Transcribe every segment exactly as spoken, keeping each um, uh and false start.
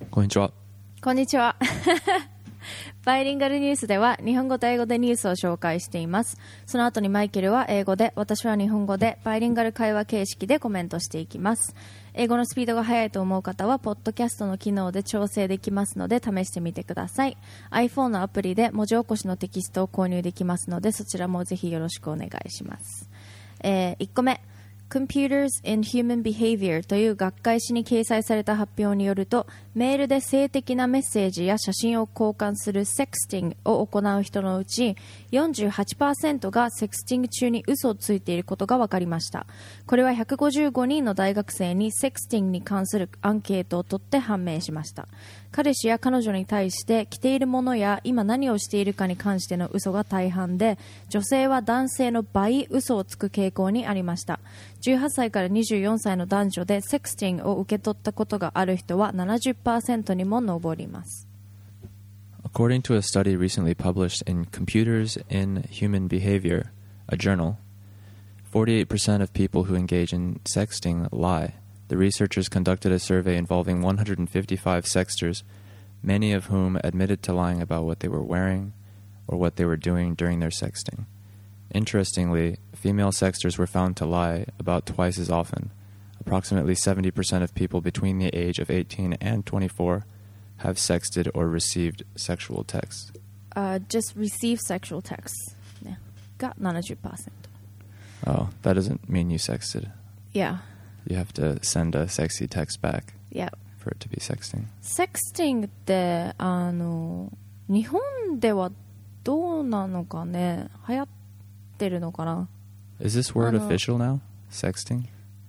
こんにちは。 こんにちは。バイリンガルニュースでは日本語と英語でニュースを紹介しています。その後にマイケルは英語で、私は日本語でバイリンガル会話形式でコメントしていきます。英語のスピードが速いと思う方はポッドキャストの機能で調整できますので試してみてください。 iPhone のアプリで文字起こしのテキストを購入できますのでそちらもぜひよろしくお願いします。えー、いっこめ、Computers in Human Behavior という学会誌に掲載された発表によると、メールで性的なメッセージや写真を交換するセクスティングを行う人のうち よんじゅうはちパーセント がセクスティング中に嘘をついていることが分かりました。これはひゃくごじゅうごにんの大学生にセクスティングに関するアンケートを取って判明しました。彼氏や彼女に対して着ているものや今何をしているかに関しての嘘が大半で、女性は男性の倍嘘をつく傾向にありました。じゅうはっさいからにじゅうよんさいの男女でセクスティングを受け取ったことがある人は ななじゅっパーセント にも上ります。 According to a study recently published in Computers in Human Behavior, a journal, forty-eight percent of people who engage in sexting lie. The researchers conducted a survey involving one hundred fifty-five sexters, many of whom admitted to lying about what they were wearing or what they were doing during their sexting. Interestingly, female sexters were found to lie about twice as often. Approximately seventy percent of people between the age of eighteen and twenty-four have sexted or received sexual texts. Uh, just receive sexual texts. ね、が ななじゅっパーセント. Oh, that doesn't mean you sexted. Yeah. You have to send a sexy text back Yeah. for it to be sexting. Sexting ってあの日本ではどうなのかね、流行ってるのかな。 Is this word あの official now? Sexting?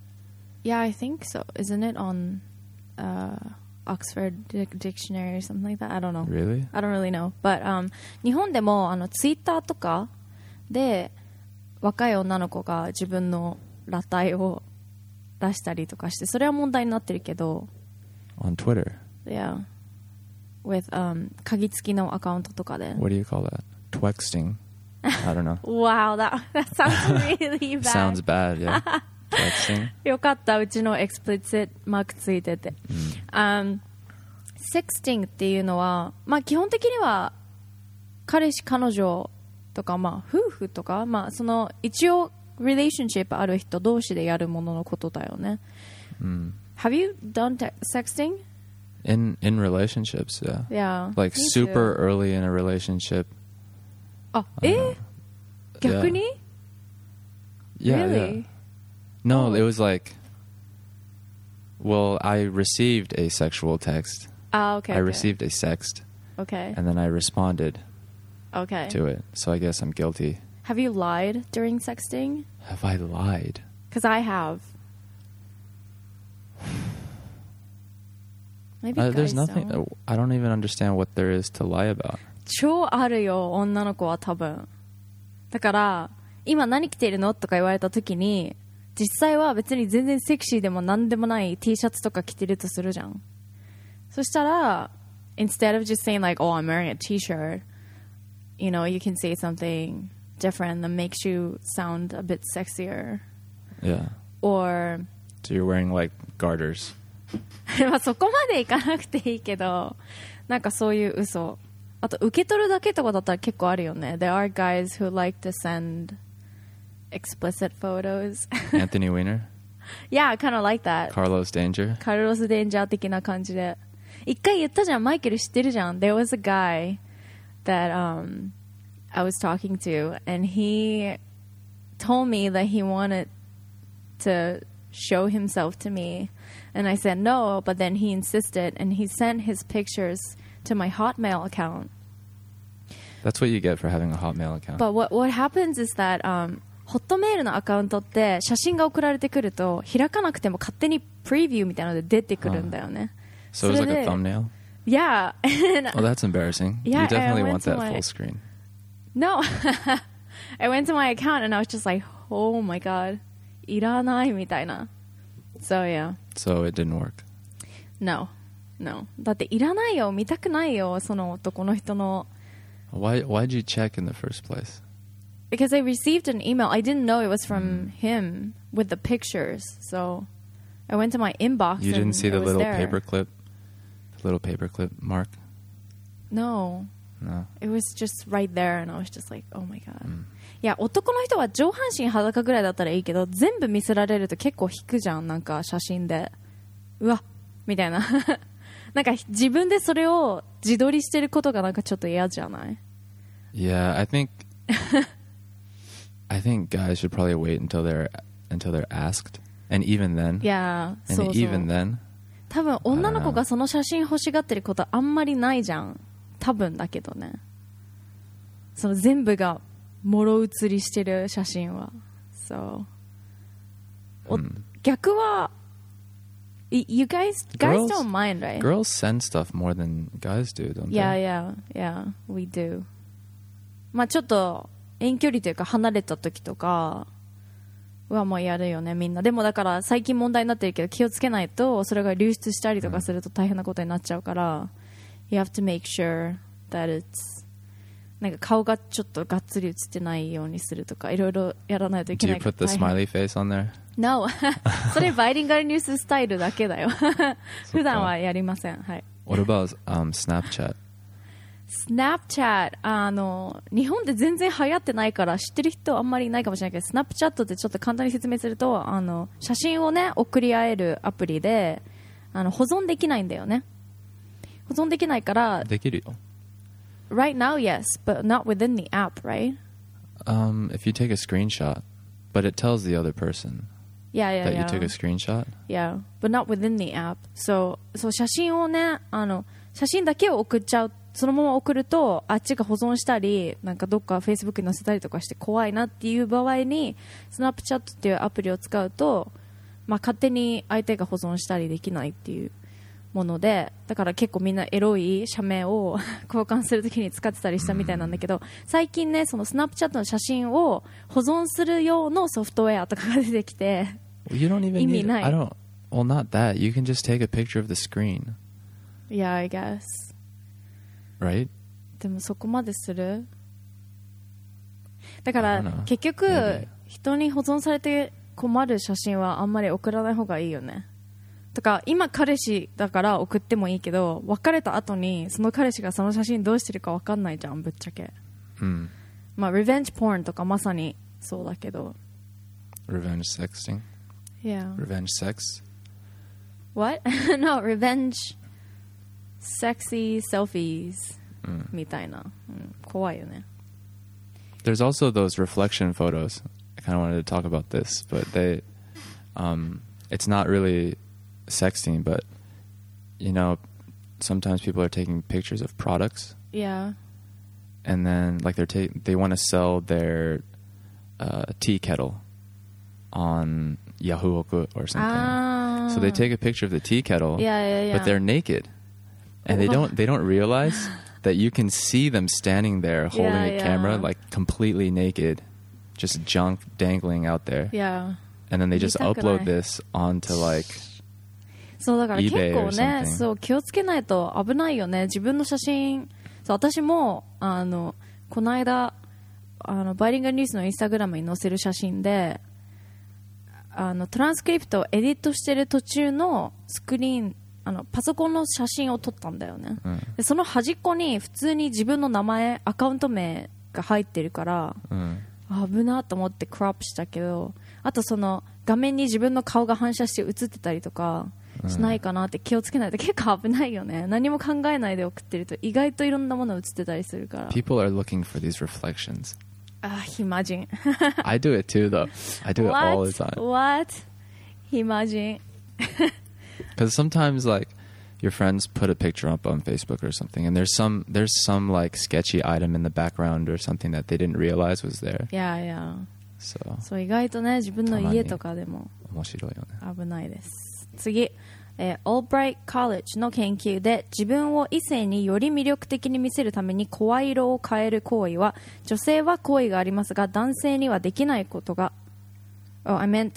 Yeah, I think so. Isn't it on uh, Oxford Dictionary or something like that? I don't know. Really? I don't really know. But、um, 日本でもあのツイッターとかで若い女の子が自分の裸体を出したりとかして、それは問題になってるけど。 On Twitter? Yeah. With、um, 鍵付きのアカウントとかで。 What do you call that? Twexting? I don't know. Wow, that, that sounds really bad. Sounds bad, yeah. Twexting? よかった、うちの explicit マークついてて。Um, Sexting っていうのは、まあ基本的には彼氏彼女とか、まあ夫婦とか、まあその一応 relationship ある人同士でやるもののことだよね。 Mm. Have you done te- sexting? In in relationships, yeah. Yeah. Like me super too. early in a relationship. あ、え？逆に？ Yeah, Really? yeah. No, Oh. it was like, well, I received a sexual text. Ah, okay. I okay. received a sext, Okay. and then I responded Okay. to it. So I guess I'm guilty. Have you lied during sexting? Have I lied? Because I have. Maybe Uh, guys there's nothing. don't. I don't even understand what there is to lie about. 超あるよ、女の子は多分。だから今何着ているのとか言われた時に、実際は別に全然セクシーでも何でもない T シャツとか着てるとするじゃん。そしたら instead of just saying like, oh, I'm wearing a T-shirt, you know, you can say something different that makes you sound a bit sexier. Yeah. Or So you're wearing like garters. まあそこまでいかなくていいけど、なんかそういう嘘。あと受け取るだけとかだったら結構あるよね。There are guys who like to send explicit photos. Anthony Weiner? Yeah, kind of like that. Carlos Danger? カルロス・デンジャー的な感じで。一回言ったじゃん、マイケル知ってるじゃん。There was a guy that、um, I was talking to and he told me that he wanted to show himself to me and I said no, but then he insisted and he sent his pictures to my Hotmail account. That's what you get for having a Hotmail account. But what, what happens is that、um, ホットメールのアカウントって写真が送られてくると開かなくても勝手にプレビューみたいなので出てくるんだよね。 So it was like a thumbnail? Yeah. Oh, that's embarrassing. Yeah, you definitely I went want to that my- full screen. No. I went to my account and I was just like, oh my god. いらないみたいな。So yeah. So it didn't work. No. No. だっていらないよ。見たくないよ。その男の人の。 Why why'd you check in the first place? Because I received an email. I didn't know it was from him with the pictures. So I went to my inbox You and didn't see it the was little there. paperclip? little paperclip mark? No, No. it was just right there and I was just like, oh my god、 うん、 いや男の人は上半身裸ぐらいだったらいいけど全部見せられると結構引くじゃん、なんか写真でうわみたいななんか自分でそれを自撮りしてることがなんかちょっと嫌じゃない？ Yeah, I think I think guys should probably wait until they're until they're asked, and even then. いや、 and そうそう even then. 多分女の子がその写真欲しがってることあんまりないじゃん。多分だけどね。その全部がもろ写りしてる写真は。そう。 Mm. 逆は You guys guys Girls- don't mind, right? Girls send stuff more than guys do, don't Yeah, they? yeah, yeah, we do. まあちょっと遠距離というか離れた時とかはもうやるよねみんな。でもだから最近問題になってるけど気をつけないとそれが流出したりとかすると大変なことになっちゃうから、You have to make sure that it's なんか顔がちょっとがっつり写ってないようにするとかいろいろやらないといけ Do な you いから put the 大変。 smiley face on there? No それバイリンガルニューススタイルだけだよ普段はやりません。はい。 What about um, Snapchat? Snapchat あの日本で全然流行ってないから知ってる人あんまりいないかもしれないけど Snapchat ってちょっと簡単に説明するとあの写真をね送り合えるアプリであの保存できないんだよね。保存できないからできるよ。 Right now yes but not within the app, right? Um, if you take a screenshot, but it tells the other person Yeah, yeah, that yeah. you took a screenshot. Yeah, but not within the app. So, so 写真をねあの写真だけを送っちゃうそのまま送るとあっちが保存したりなんかどっか Facebook に載せたりとかして怖いなっていう場合に Snapchat っていうアプリを使うと、まあ、勝手に相手が保存したりできないっていうものでだから結構みんなエロい写メを交換するときに使ってたりしたみたいなんだけど最近ねその Snapchat の写真を保存する用のソフトウェアとかが出てきて You don't even 意味 need. ない。 I don't. Well, not that. You can just take a picture of the screen, Yeah, I guess right? でもそこまでするだか I ら don't know. 結局 Maybe. 人に保存されて困る写真はあんまり送らない方がいいよねとか今彼氏だから送ってもいいけど別れた後にその彼氏がその写真どうしてるか分かんないじゃんぶっちゃけ Hmm. まあ Revenge porn とかまさにそうだけど Revenge sexting. Yeah Revenge sex. What? No, revenge sexy selfies、うん、みたいな、うん、怖いよね There's also those reflection photos. I kind of wanted to talk about this, but they, um, it's not really sexting, but you know, sometimes people are taking pictures of products. Yeah. And then, like, they're ta- they want to sell their uh, tea kettle on Yahoo or something. Ah. So they take a picture of the tea kettle, Yeah, yeah, yeah. but they're naked, and they don't they don't realize that you can see them standing there holding Yeah, a yeah. camera, like completely naked, just junk dangling out there. Yeah. And then they just 見たくない。 upload this onto like そうだから結 eBay 構 or ね something. そう気をつけないと危ないよね自分の写真そう私もあのこの間あのバイリンガルニュースのインスタグラムに載せる写真であのトランスクリプトをエディットしてる途中のスクリーンあのパソコンの写真を撮ったんだよね、 うん、 でその端っこに普通に自分の名前アカウント名が入ってるから、 うん、 危なと思ってクロップしたけどあとその画面に自分の顔が反射して映ってたりとかしないかなって気をつけないと結構危ないよね何も考えないで送ってると意外といろんなもの映ってたりするから People are looking for these reflections. Ah, imagine. I do it too, though. I do it What? all the time. What? Imagine. Because sometimes, like, your friends put a picture up on Facebook or something, and there's some there's some like sketchy item in the background or something that they didn't realize was there. Yeah, yeah. So そう意外とね自分の家とかでも面白いよね。 危ないです。次、えー、Albright College の研究で自分を異性により魅力的に見せるために声色を変える行為は女性は好意がありますが男性にはできないことが、oh, I meant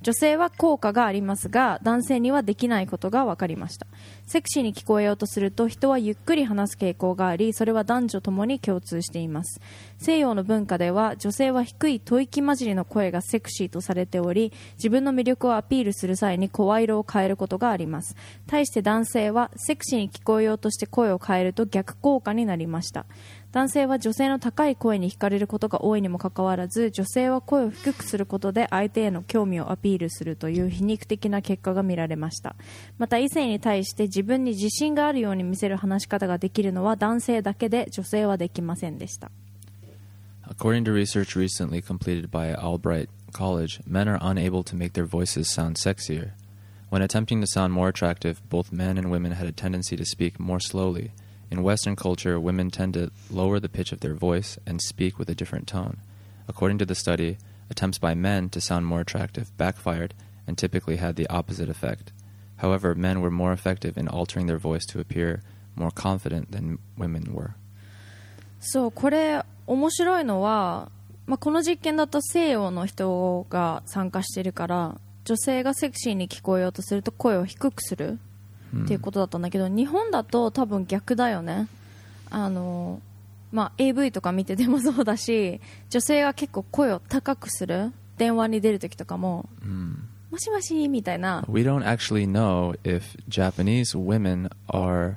女性は効果がありますが男性にはできないことが分かりました。セクシーに聞こえようとすると人はゆっくり話す傾向があり、それは男女ともに共通しています。西洋の文化では女性は低い吐息混じりの声がセクシーとされており、自分の魅力をアピールする際に声色を変えることがあります。対して男性はセクシーに聞こえようとして声を変えると逆効果になりました。男性は女性の高い声に惹かれることが多いにもかかわらず、女性は声を低くすることで相手への興味をアピールするという皮肉的な結果が見られました。また異性に対して自分に自信があるように見せる話し方ができるのは男性だけで、女性はできませんでした。 According to research recently completed by Albright College, men are unable to make their voices sound sexier. When attempting to sound more attractive, both men and women had a tendency to speak more slowly.In Western culture, women tend to lower the pitch of their voice and speak with a different tone. According to the study, attempts by men to sound more attractive backfired and typically had the opposite effect. However, men were more effective in altering their voice to appear more confident than women were. そう、これ面白いのは、まあ、この実験だと西洋の人が参加してるから、女性がセクシーに聞こえようとすると声を低くするっていうことだったんだけど、日本だと多分逆だよね。あの、まあ、エーブイ とか見ててもそうだし、女性が結構声を高くする。電話に出るときとかも、うん、もしもしみたいな。 We don't actually know if Japanese women are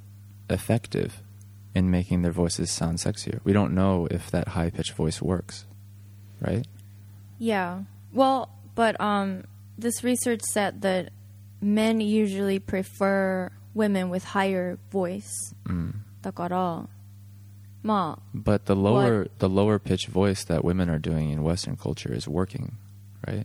effective in making their voices sound sexier. We don't know if that high-pitched voice works, right? Yeah. Well, but um, this research said that men usually prefer women with higher voice. うん、だから、まあ。 But the lower the lower pitch voice that women are doing in Western culture is working, right?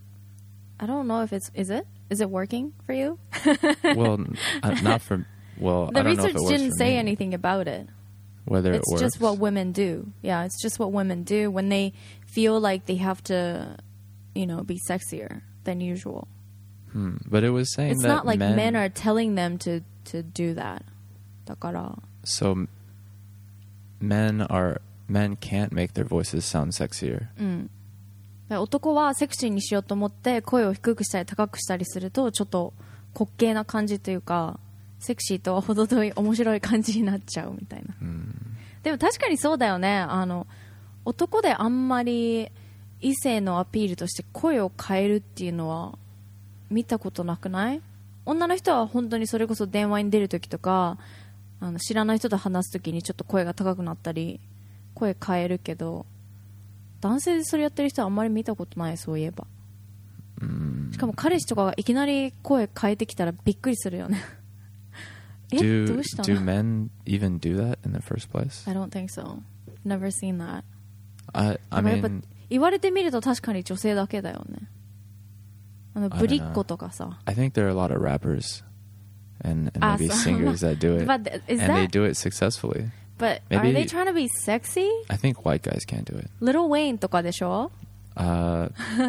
I don't know if it's is it is it working for you? Well, not for well. The I don't know if research it works didn't for say me. anything about it. Whether it's it works. just what women do. Yeah, it's just what women do when they feel like they have to, you know, be sexier than usual. Hmm. But it was saying it's that not like men, men are telling them to to do that. だから So men are men can't make their voices sound sexier. うん。男はセクシーにしようと思って声を低くしたり高くしたりするとちょっと滑稽な感じというか、セクシーとは程遠い面白い感じになっちゃうみたいな。うん、でも確かにそうだよね。あの男であんまり異性のアピールとして声を変えるっていうのは見たことなくない？女の人は本当にそれこそ電話に出るときとか、あの知らない人と話すときにちょっと声が高くなったり声変えるけど、男性でそれやってる人はあんまり見たことない。そういえば、うん、しかも彼氏とかがいきなり声変えてきたらびっくりするよね。え、 do, どうしたの？ Do men even do that in the first place? I don't think so. Never seen that. I, I mean, 言われてみると確かに女性だけだよね。あのブリッコとかさ。 I think there are a lot of rappers and, and maybe singers that do it. But is and that, they do it successfully. But maybe, are they trying to be sexy? I think white guys can't do it. Lil Wayne とかでしょ? Uh,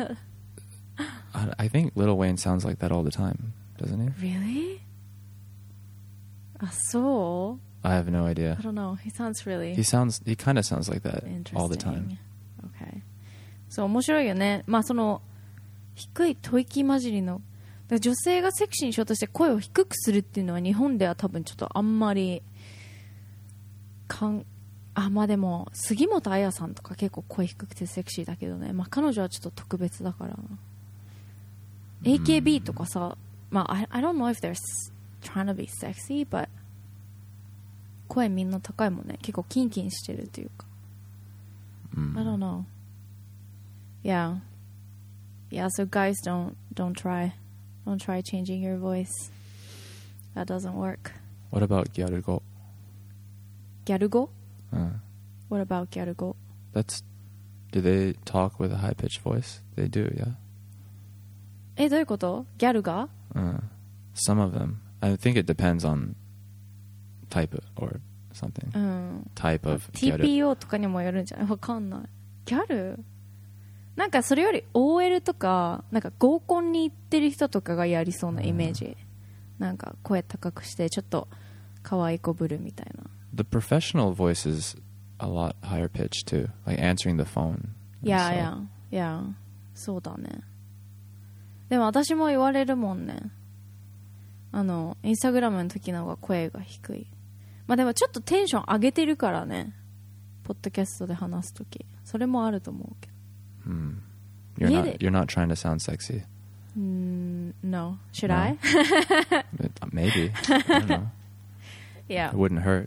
I think Lil Wayne sounds like that all the time, doesn't he? Really? あ、そう? I have no idea. I don't know. He sounds really... He sounds, he kind of sounds like that all the time. Okay. そう、面白いよね。まあその低い吐息混じりの女性がセクシーにしようとして声を低くするっていうのは日本では多分ちょっとあんまりかんあまあでも杉本彩さんとか結構声低くてセクシーだけどね、まあ彼女はちょっと特別だからな。 エーケービー とかさ、まあ I, I don't know if they're trying to be sexy but 声みんな高いもんね。結構キンキンしてるっていうか、mm. I don't know. Yeah. Yeah, so guys don't don't try. Don't try changing your voice. That doesn't work. What about gyarugo? Gyarugo? Uh, what about gyarugo? That's... Do they talk with a high-pitched voice? They do, yeah. え、どういうこと？ギャルが？ Uh, some of them. I think it depends on type or something. うん。 Type of ティーピーオー とかにもよるんじゃない？わかんない。ギャル？なんかそれより オーエル とかなんか合コンに行ってる人とかがやりそうなイメージ、うん、なんか声高くしてちょっと可愛いこぶるみたいな。 The professional voice is a lot higher pitched too, like answering the phone. Yeah, yeah, yeah. そうだね。 でも私も言われるもんね。あのインスタグラムの時の方が声が低い。まあでもちょっとテンション上げてるからね、ポッドキャストで話す時。それもあると思うけど。 Hmm. You're not you're not trying to sound sexy. Mm, no. Should No. I? Maybe. I don't know. Yeah. It wouldn't hurt.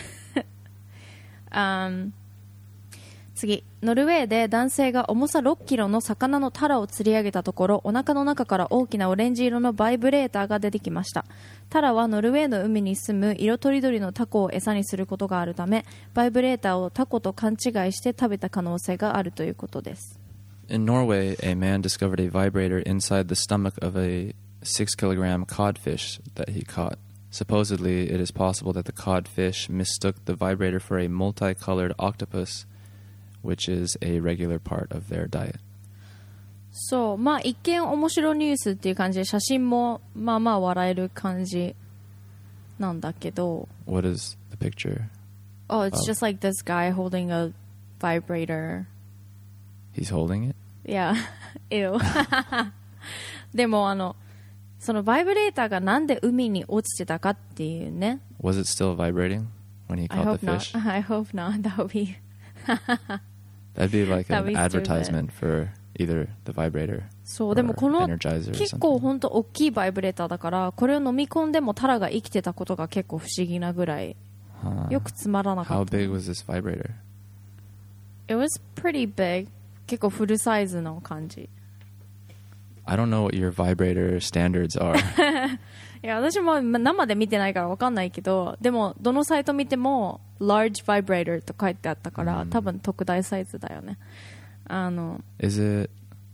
um, 次、ノルウェーで男性が重さろっキロの魚のタラを釣り上げたところ、お腹の中から大きなオレンジ色のバイブレーターが出てきました。タラはノルウェーの海に住む色とりどりのタコを餌にすることがあるため、バイブレーターをタコと勘違いして食べた可能性があるということです。 In Norway, a man discovered a vibrator inside the stomach of a six kilogram codfish that he caught. Supposedly, it is possible that the codfish mistook the vibrator for a multicolored octopus, which is a regular part of their diet. そう、まあ一見面白ニュースっていう感じで、写真もまあまあ笑える感じなんだけど。 What is the picture? Oh, it's just like this guy holding a vibrator. He's holding it? Yeah. Ew. でもあのそのバイブレーターがなんで海に落ちてたかっていうね。 Was it still vibrating when he I caught hope the fish? not. I hope not. That would be That'd be like That'd an be advertisement for either the vibrator そうでもこの or Energizer or 結構 something. 本当大きいバイブレーターだから、これを飲み込んでもタラが生きてたことが結構不思議なぐらい Huh. よくつまらなか How った。 big was this vibrator? It was pretty big. 結構フルサイズの感じ。 I don't know what your vibrator standards are. いや私もま生で見てないから分かんないけど、でもどのサイト見ても large vibrator と書いてあったから、多分特大サイズだよね。あの Is it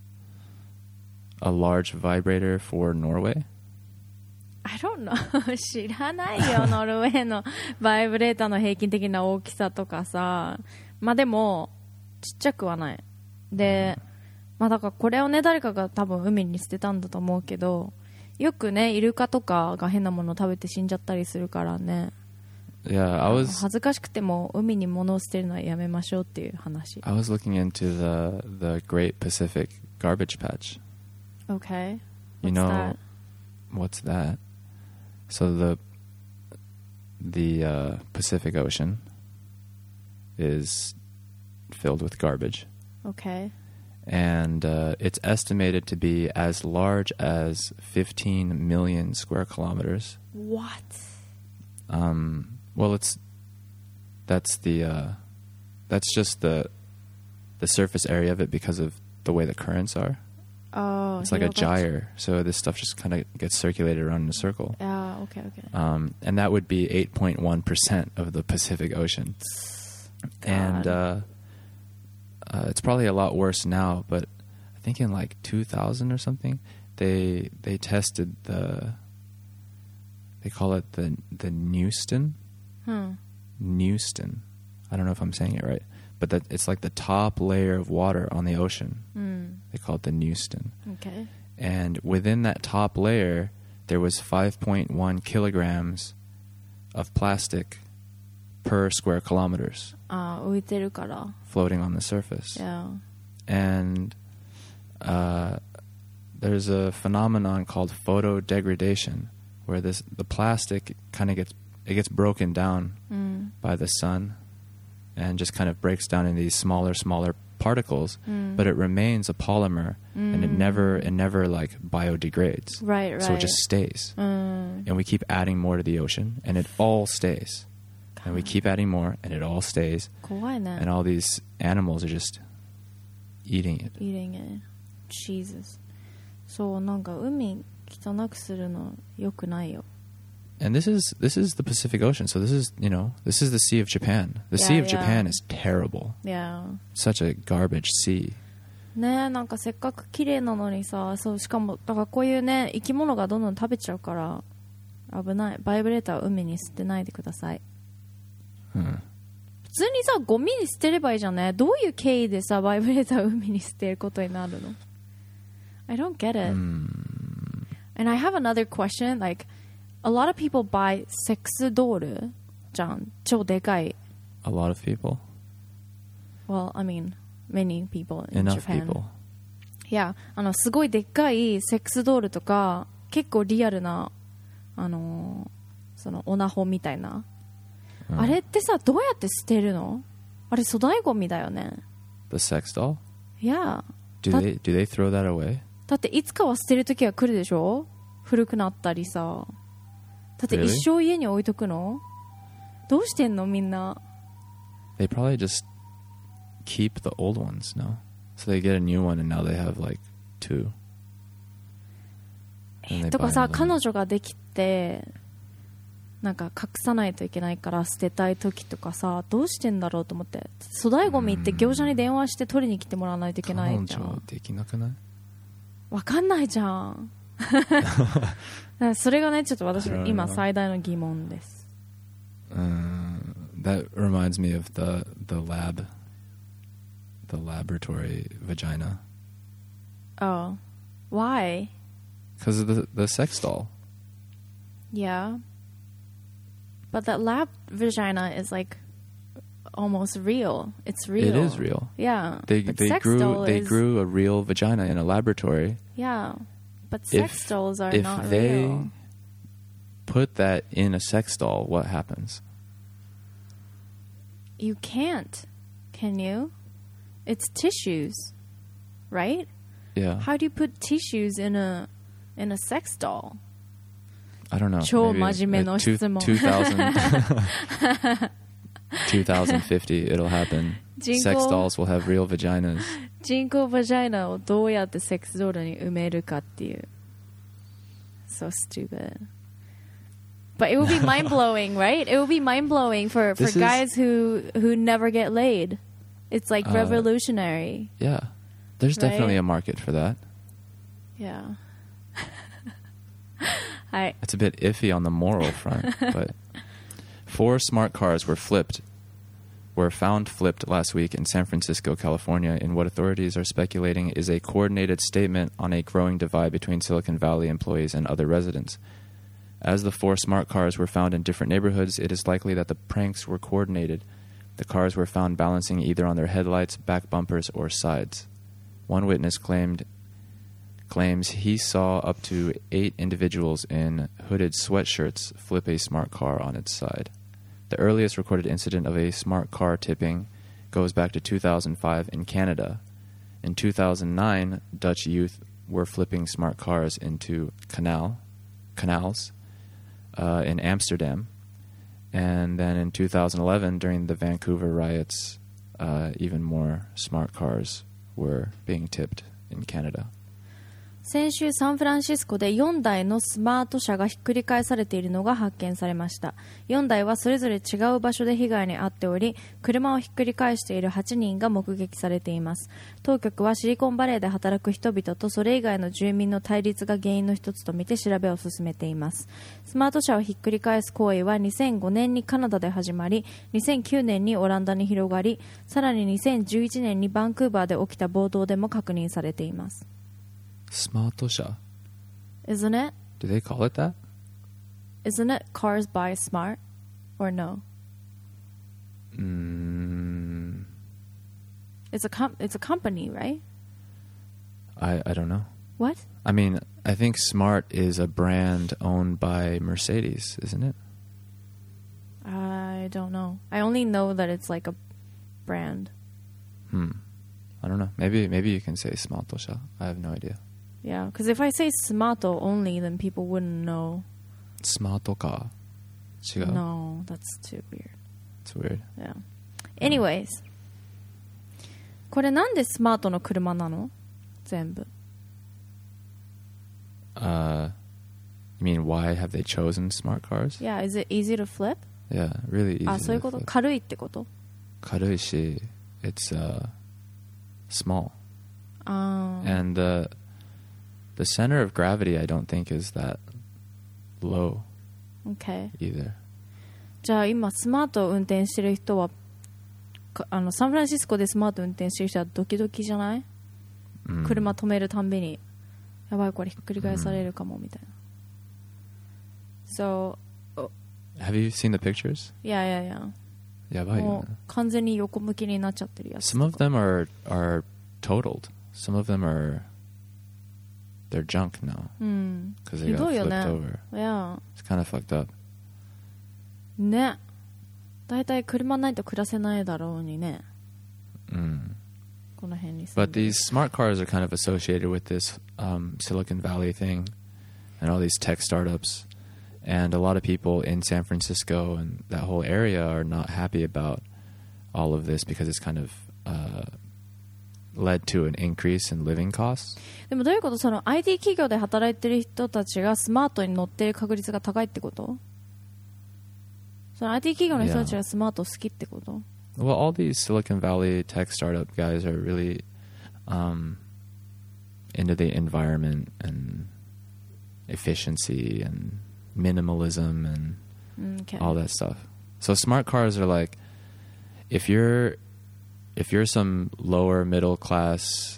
a large vibrator for Norway? I don't know 知らないよノルウェーのバイブレーターの平均的な大きさとかさ。まあでもちっちゃくはないで、まあだからこれをね誰かが多分海に捨てたんだと思うけど、よくねイルカとかが変なものを食べて死んじゃったりするからね。 Yeah, I was 恥ずかしくても海に物を捨てるのはやめましょうっていう話。 I was looking into the the Great Pacific Garbage Patch. Okay. You What's know that? what's that? So the the uh, Pacific Ocean is filled with garbage. Okay. And uh, it's estimated to be as large as fifteen million square kilometers. What? Um, well, it's that's the uh, that's just the the surface area of it because of the way the currents are. Oh, It's like a 広がっ gyre, so this stuff just kind of gets circulated around in a circle. Ah, okay, okay. Um, and that would be eight point one percent of the Pacific Ocean. And uh, uh, it's probably a lot worse now, but I think in like two thousand or something, they they tested the they call it the the Newston Hmm. Newston. I don't know if I'm saying it right, but that it's like the top layer of water on the ocean. Mm. They call it the Newston. Okay. And within that top layer, there was five point one kilograms of plastic per square kilometers あー浮いてるから。 floating on the surface. Yeah. And uh, there's a phenomenon called photodegradation, where this the plastic kind of gets it gets broken down Mm. by the sun, and just kind of breaks down in these smaller, smaller particles. Mm. But it remains a polymer, and it Mm. never it never like biodegrades. Right, right. So it just stays. Mm. And we keep adding more to the ocean, and it all stays. And we keep adding more, and it all stays. 怖いね。 And all these animals are just eating it. eating it. Jesus. そうなんか海汚くするの良くないよ。 And this is this is the Pacific Ocean, so this is you know this is the Sea of Japan. The Sea Yeah, of yeah. Japan is terrible. Yeah. Such a garbage sea. ねえなんかせっかく綺麗なのにさ、そうしかもだからこういうね生き物がどんどん食べちゃうから危ない。バイブレーターは海に捨てないでください。 Hmm. 普通にさゴミに捨てればいいじゃんね。どういう経緯でさバイブレーターを海に捨てることになるの？ I don't get it. Hmm. And I have another question. Like, a lot of people buy セックスドールじゃん。超でかい。 A lot of people. Well, I mean, many people in Enough Japan. people. いや、あのすごいでっかいセックスドールとか結構リアルなあのー、そのオナホみたいな、うん、あれってさどうやって捨てるの？あれ粗大ゴミだよね。 The sex doll? Yeah. Do they, do they throw that away? だっていつかは捨てる時が来るでしょ？古くなったりさ。だって一生家に置いとくの？どうしてんのみんな。 They probably just keep the old ones, no? So they get a new one and now they have like two. とかさ、彼女ができてなんか隠さないといけないから捨てたい時とかさ、どうしてんだろうと思って。粗大ゴミって業者に電話して取りに来てもらわないといけないじゃん。彼女できなくない？ わかんないじゃん。それがねちょっと私の今最大の疑問です。 Um, that reminds me of the the lab, the laboratory vagina. Oh, why? Because of the the sex doll. Yeah, but that lab vagina is like almost real. It's real. It is real. Yeah. They but they sex grew doll they is, grew a real vagina in a laboratory. Yeah, but sex if, dolls are if not they real. Put that in a sex doll, what happens? You can't, can you? It's tissues, right? Yeah. How do you put tissues in a in a sex doll? I don't know. 超真面目の質問。 two thousand twenty fifty, it'll happen. Sex dolls will have real vaginas. 人工バジャイナをどうやってセックスドールに埋めるかっていう。So stupid. But it would be mind blowing, right? It would be mind blowing for, for guys who who never get laid. It's like uh, revolutionary. Yeah, there's right? definitely a market for that. Yeah. I, it's a bit iffy on the moral front, but four smart cars were flipped, were found flipped last week in San Francisco, California, in what authorities are speculating is a coordinated statement on a growing divide between Silicon Valley employees and other residents. As the four smart cars were found in different neighborhoods, it is likely that the pranks were coordinated. The cars were found balancing either on their headlights, back bumpers, or sides. One witness claimed claims he saw up to eight individuals in hooded sweatshirts flip a smart car on its side. The earliest recorded incident of a smart car tipping goes back to two thousand five in Canada. In two thousand nine, Dutch youth were flipping smart cars into canal, canals uh, in Amsterdam. And then in two thousand eleven, during the Vancouver riots, uh, even more smart cars were being tipped in Canada. 先週サンフランシスコでよんだいのスマート車がひっくり返されているのが発見されました。よんだいはそれぞれ違う場所で被害に遭っており、車をひっくり返しているはちにんが目撃されています。当局はシリコンバレーで働く人々とそれ以外の住民の対立が原因の一つとみて調べを進めています。スマート車をひっくり返す行為はにせんごねんにカナダで始まり、にせんきゅうねんにオランダに広がり、さらににせんじゅういちねんにバンクーバーで起きた暴動でも確認されています。 Smart sha. Isn't it? Do they call it that? Isn't it cars by smart or no? Mm. It's a com- it's a company, right? I I don't know. What? I mean, I think Smart is a brand owned by Mercedes, isn't it? I don't know. I only know that it's like a brand. Hmm. I don't know. Maybe maybe you can say Smart sha. I have no idea. Yeah, because if I say Smarto only, then people wouldn't know. Smarto ka? Chigau? No, that's too weird. It's weird. Yeah. Anyways. これなんでスマートの車なの？全部。 Uh, you mean why have they chosen smart cars? Yeah, is it easy to flip? Yeah, really easy. あ、そういうこと？軽いってこと？ 軽いし、it's uh, small. Um, and the the center of gravity I don't think is that low. Okay. Either. じゃあ今スマートを運転してる人はあのサンフランシスコでスマート運転してる人はドキドキじゃない？うん、車止めるたんびにやばいこれひっくり返されるかもみたいな。So, have you seen the pictures? Yeah, yeah, yeah. やばいよね。 もう完全に横向きになっちゃってるやつ。 Some of them are are totaled. Some of them are they're junk now うん because they ひ got どいよ flipped ね over. いや It's kind of fucked up. ねだいたい車ないと暮らせないだろうにね Mm. この辺に住ん But でる these smart cars are kind of associated with this um, Silicon Valley thing and all these tech startups. And a lot of people in San Francisco and that whole area are not happy about all of this because it's kind of uh, led to an increase in living costs. でもどういうことその アイティー 企業で働いてる人たちがスマートに乗ってる確率が高いってことその アイティー 企業の人たちがスマート好きってこと Well, all these Silicon Valley tech startup guys are really um, into the environment and efficiency and minimalism and Okay. all that stuff. So smart cars are like, if you're if you're some lower middle class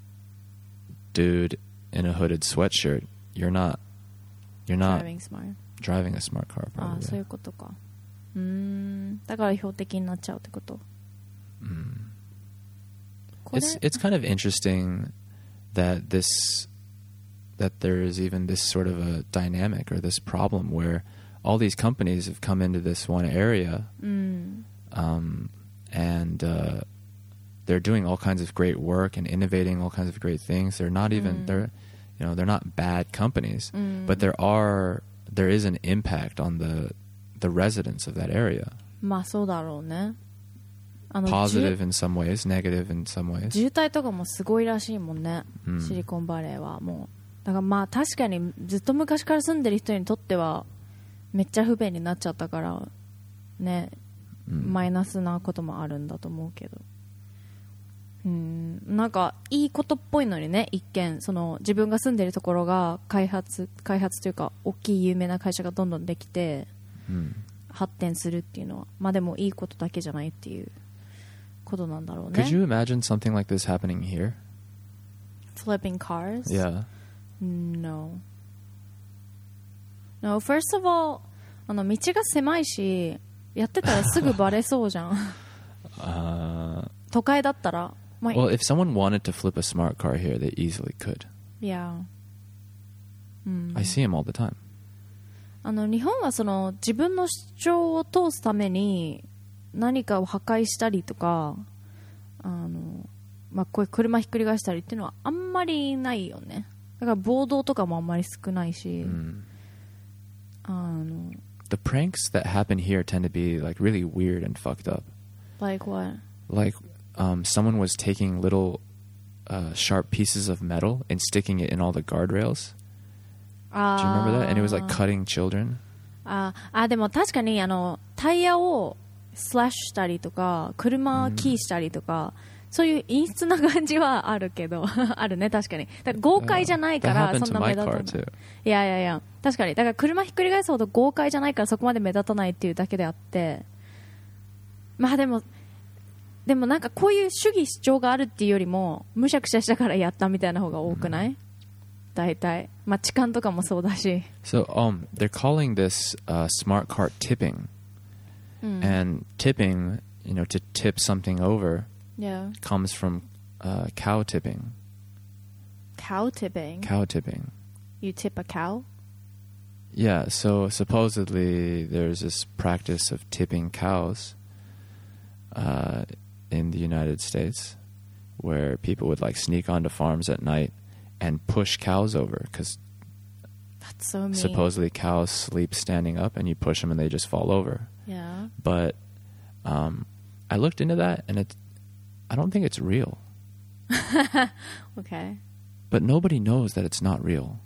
dude in a hooded sweatshirt, you're not you're not Driving smart driving a smart car ああそうい probably. うことかうーんだから標的になっちゃうってこと Mm. これ It's it's kind of interesting that this that there is even this sort of a dynamic or this problem where all these companies have come into this one area うん um, and uh, they're doing all kinds of great work and innovating all kinds of great things. They're not even Mm. they're you know they're not bad companies, うん but there are there is an impact on the the residents of that area. まあそうだろうねあの Positive in some ways, negative in some ways. 渋滞とかもすごいらしいもんね、 うんシリコンバレーはもうだからまあ確かにずっと昔から住んでる人にとってはめっちゃ不便になっちゃったからね、 うんマイナスなこともあるんだと思うけどうんなんかいいことっぽいのにね一見その自分が住んでるところが開発開発というか大きい有名な会社がどんどんできて Mm. 発展するっていうのはまあでもいいことだけじゃないっていうことなんだろうね Could you imagine something like this happening here? Flipping cars? Yeah. No. No, first of all あの道が狭いしやってたらすぐバレそうじゃん Uh, 都会だったら、まあ、 well, if someone wanted to flip a smart car here, they easily could. Yeah. うん I see them all the time. あの日本はその自分の主張を通すために何かを破壊したりとかあの、まあ、こういう車ひっくり返したりっていうのはあんまりないよねだから暴動とかもあんまり少ないし、 Mm. あの The pranks that happen here tend to be like really weird and fucked up. like what? Like um, someone was taking little uh, sharp pieces of metal and sticking it in all the guardrails. Do you remember that? And it was like cutting children. ああでも確かにあのタイヤをスラッシュしたりとか車キーしたりとか、そういう陰湿な感じはあるけどあるね確かにだから豪快じゃないか That ら happened そん to な my 目立 car たない too. いやいやいや確かにだから車ひっくり返すほど豪快じゃないからそこまで目立たないっていうだけであってまあでもでもなんかこういう主義主張があるっていうよりもむしゃくしゃしたからやったみたいな方が多くない、大体まあ痴漢とかもそうだし、 So um, they're calling this uh, smart car tipping. うん、 And tipping, you know, to tip something over yeah. comes from uh, cow tipping. Cow tipping. Cow tipping. You tip a cow? Yeah, so supposedly there's this practice of tipping cows uh, in the United States where people would like sneak onto farms at night and push cows over because That's so mean. supposedly cows sleep standing up and you push them and they just fall over. Yeah. But um, I looked into that and it, I don't think it's real. Okay. But nobody knows that it's not real.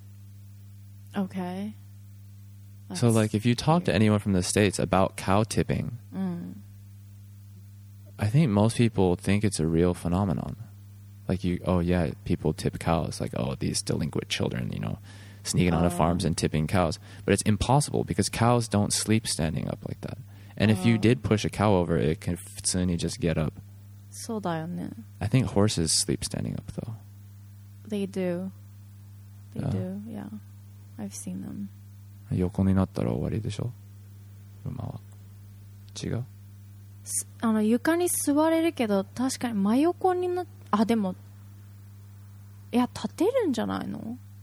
Okay. So like if you talk to anyone from the States about cow tipping, うん、 I think most people think it's a real phenomenon. Like you, oh yeah, people tip cows. Like, oh, these delinquent children, you know, sneaking onto Oh. farms and tipping cows. But it's impossible because cows don't sleep standing up like that. And if you Oh. did push a cow over, it can suddenly just get up. そうだよね。 I think horses sleep standing up though. They do. They Yeah. do. Yeah. I've seen them. 横になったら終わりでしょ馬は。違う？ すあの床に座れるけど確かに真横になあでもいや立てるんじゃないの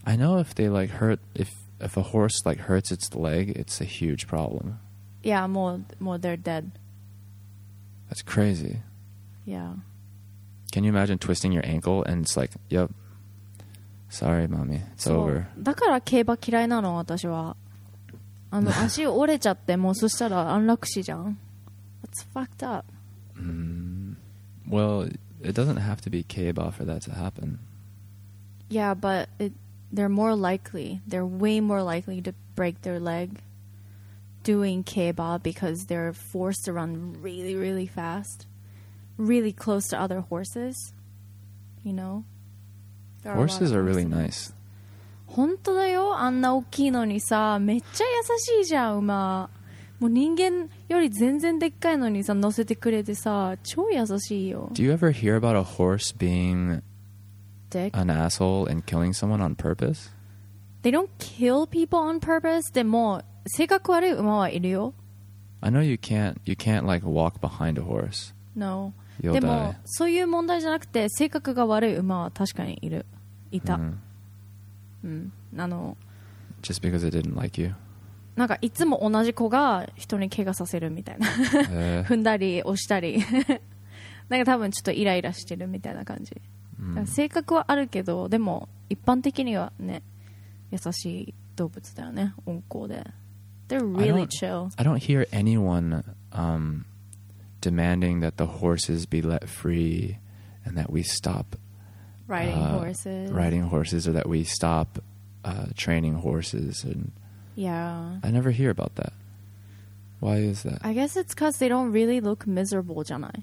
I know if they like hurt if if a horse like hurts its leg, it's a huge problem. Yeah, もうもう they're dead. That's crazy. Yeah. Can you imagine twisting your ankle and it's like, yep, sorry, mommy, it's そう over. だから競馬嫌いなの私は。あの足折れちゃってもうそしたら安楽死じゃん。That's fucked up. Mm, well, it doesn't have to be keiba for that to happen. Yeah, but it, they're more likely. They're way more likely to break their leg doing keiba because they're forced to run really, really fast, really close to other horses. You know? There are a lot of Horses are really horses. nice. 本当だよ。あんな大きいのにさ、めっちゃ優しいじゃん、馬。もう人間より全然でっかいのにさ、乗せてくれてさ、超優しいよ。 Do you ever hear about a horse being Dick? an asshole and killing someone on purpose? They don't kill people on purpose. でも、性格悪い馬はいるよ。 I know you can't you can't like walk behind a horse. No. You'll で die. も、そういう問題じゃなくて、性格が悪い馬は確かにいる。いた。 Mm. うん。あの、 Just because it didn't like you. なんかいつも同じ子が人に怪我させるみたいな。 えー踏んだり押したり。なんか多分ちょっとイライラしてるみたいな感じ。だから性格はあるけど、でも一般的にはね、優しい動物だよね、温厚で。They're really I don't- chill. I don't hear anyone um, demanding that the horses be let free and that we stop Riding uh, horses. riding horses or that we stop uh, training horses. And Yeah. I never hear about that. Why is that? I guess it's because they don't really look miserable じゃない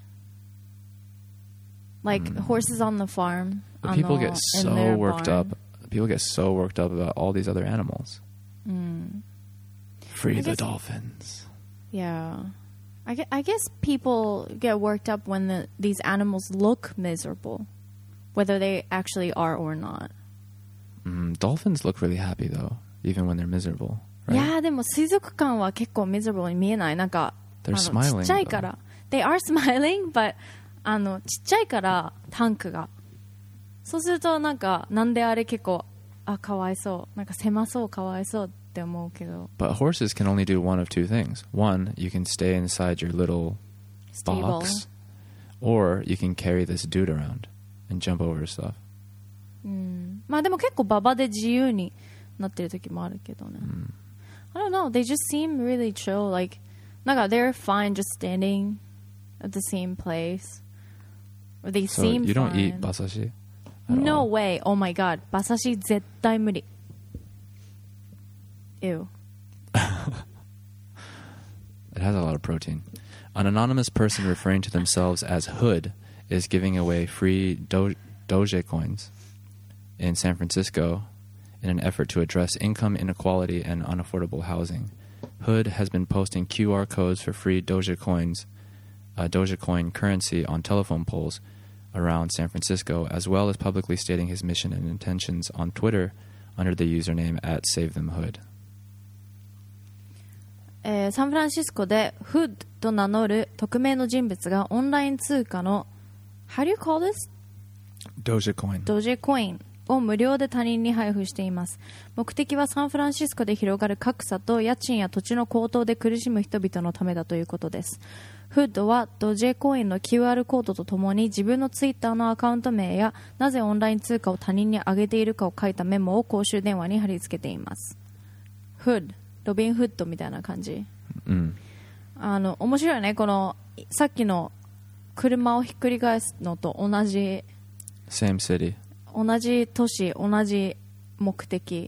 Like horses on the farm. But あの people get in so their worked barn. up. People get so worked up about all these other animals. Free I the guess- dolphins. Yeah. I guess, I guess people get worked up when the, these animals look miserable, whether they actually are or not. Mm, dolphins look really happy though, even when they're miserable. い Right? やーでも水族館は結構 miserable に見えないなんか They're あの smiling, ちっちゃいから They are smiling, but あのちっちゃいからタンクがそうするとなんかなんであれ結構あかわいそうなんか狭そうかわいそうって思うけど But horses can only do one of two things. One, you can stay inside your little Stable. box, or you can carry this dude around and jump over stuff. うんまあでも結構ババで自由になってる時もあるけどね、I don't know, they just seem really chill like なんか they're fine just standing at the same place or they So seem you don't fine eat basashi? At No all. way. Oh my god. 馬刺し絶対無理。Ew. It has a lot of protein. An anonymous person referring to themselves as Hood is giving away free do- Doge coins in San Francisco in an effort to address income inequality and unaffordable housing. Hood has been posting Q R codes for free Doge coins, uh, Dogecoin currency on telephone poles around San Francisco, as well as publicly stating his mission and intentions on Twitter under the username at SaveThemHood. えーサンフランシスコで Hood と名乗る匿名の人物がオンライン通貨の How do you call this? Dogecoin. ドジェコインを無料で他人に配布しています。目的はサンフランシスコで広がる格差と家賃や土地の高騰で苦しむ人々のためだということです。フッドはドジェコインの キューアール コードとともに自分のツイッターのアカウント名やなぜオンライン通貨を他人に上げているかを書いたメモを公衆電話に貼り付けています。フッド、ロビンフッドみたいな感じ。 Mm. あの面白いね。このさっきの車をひっくり返すのと同じ Same city. 同じ都市同じ目的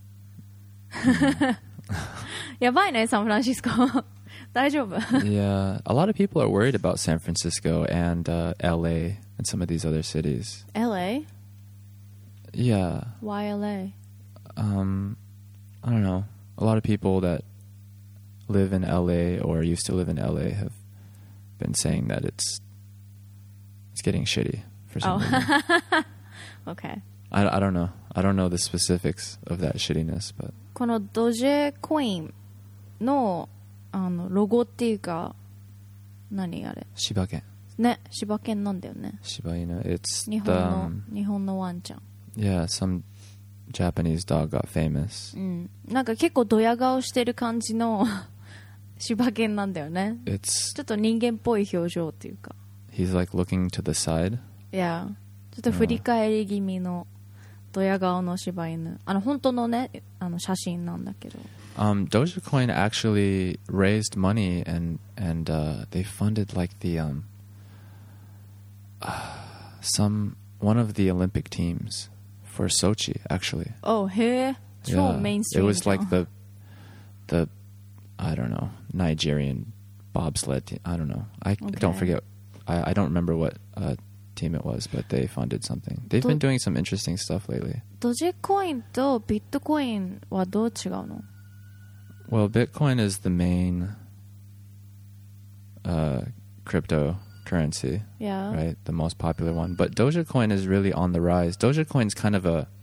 やばいねサンフランシスコ大丈夫 Yeah, a lot of people are worried about San Francisco and uh, L A and some of these other cities. L A? Yeah, Why L A? um, I don't know. A lot of people that live in L A or used to live in L A have been saying that it's it's getting shitty for some Oh. reason. Okay. I, I don't know. I don't know the specifics of that shittiness, but このドジェコインのあのロゴっていうか何あれ Shiba Ken. ね柴犬なんだよね Shiba Inu. It's 日 the 本の um, 日本のワンちゃん yeah, some Japanese dog got famous. うん、なんか結構ドヤ顔してる感じの柴犬なんだよね。 It's ちょっと人間っぽい表情っていうか、 he's like looking to the side. いやちょっと振り返り気味のドヤ顔の柴犬、あの本当のねあの写真なんだけど、 Um, Dogecoin actually raised money and and uh, they funded like the um uh, some one of the Olympic teams for Sochi actually. おへえ、超 Yeah. メインスト It リーム was じゃん。 like the the I don't know Nigerian bobsled team. I don't know. I Okay. don't forget. I, I don't remember what uh, team it was, but they funded something. They've Do- been doing some interesting stuff lately. ドジコインとビットコインはどう違うの？ Well, Bitcoin is the main uh, cryptocurrency, いや、 right? The most popular one. But Dogecoin is really on the rise. Dogecoin's kind of a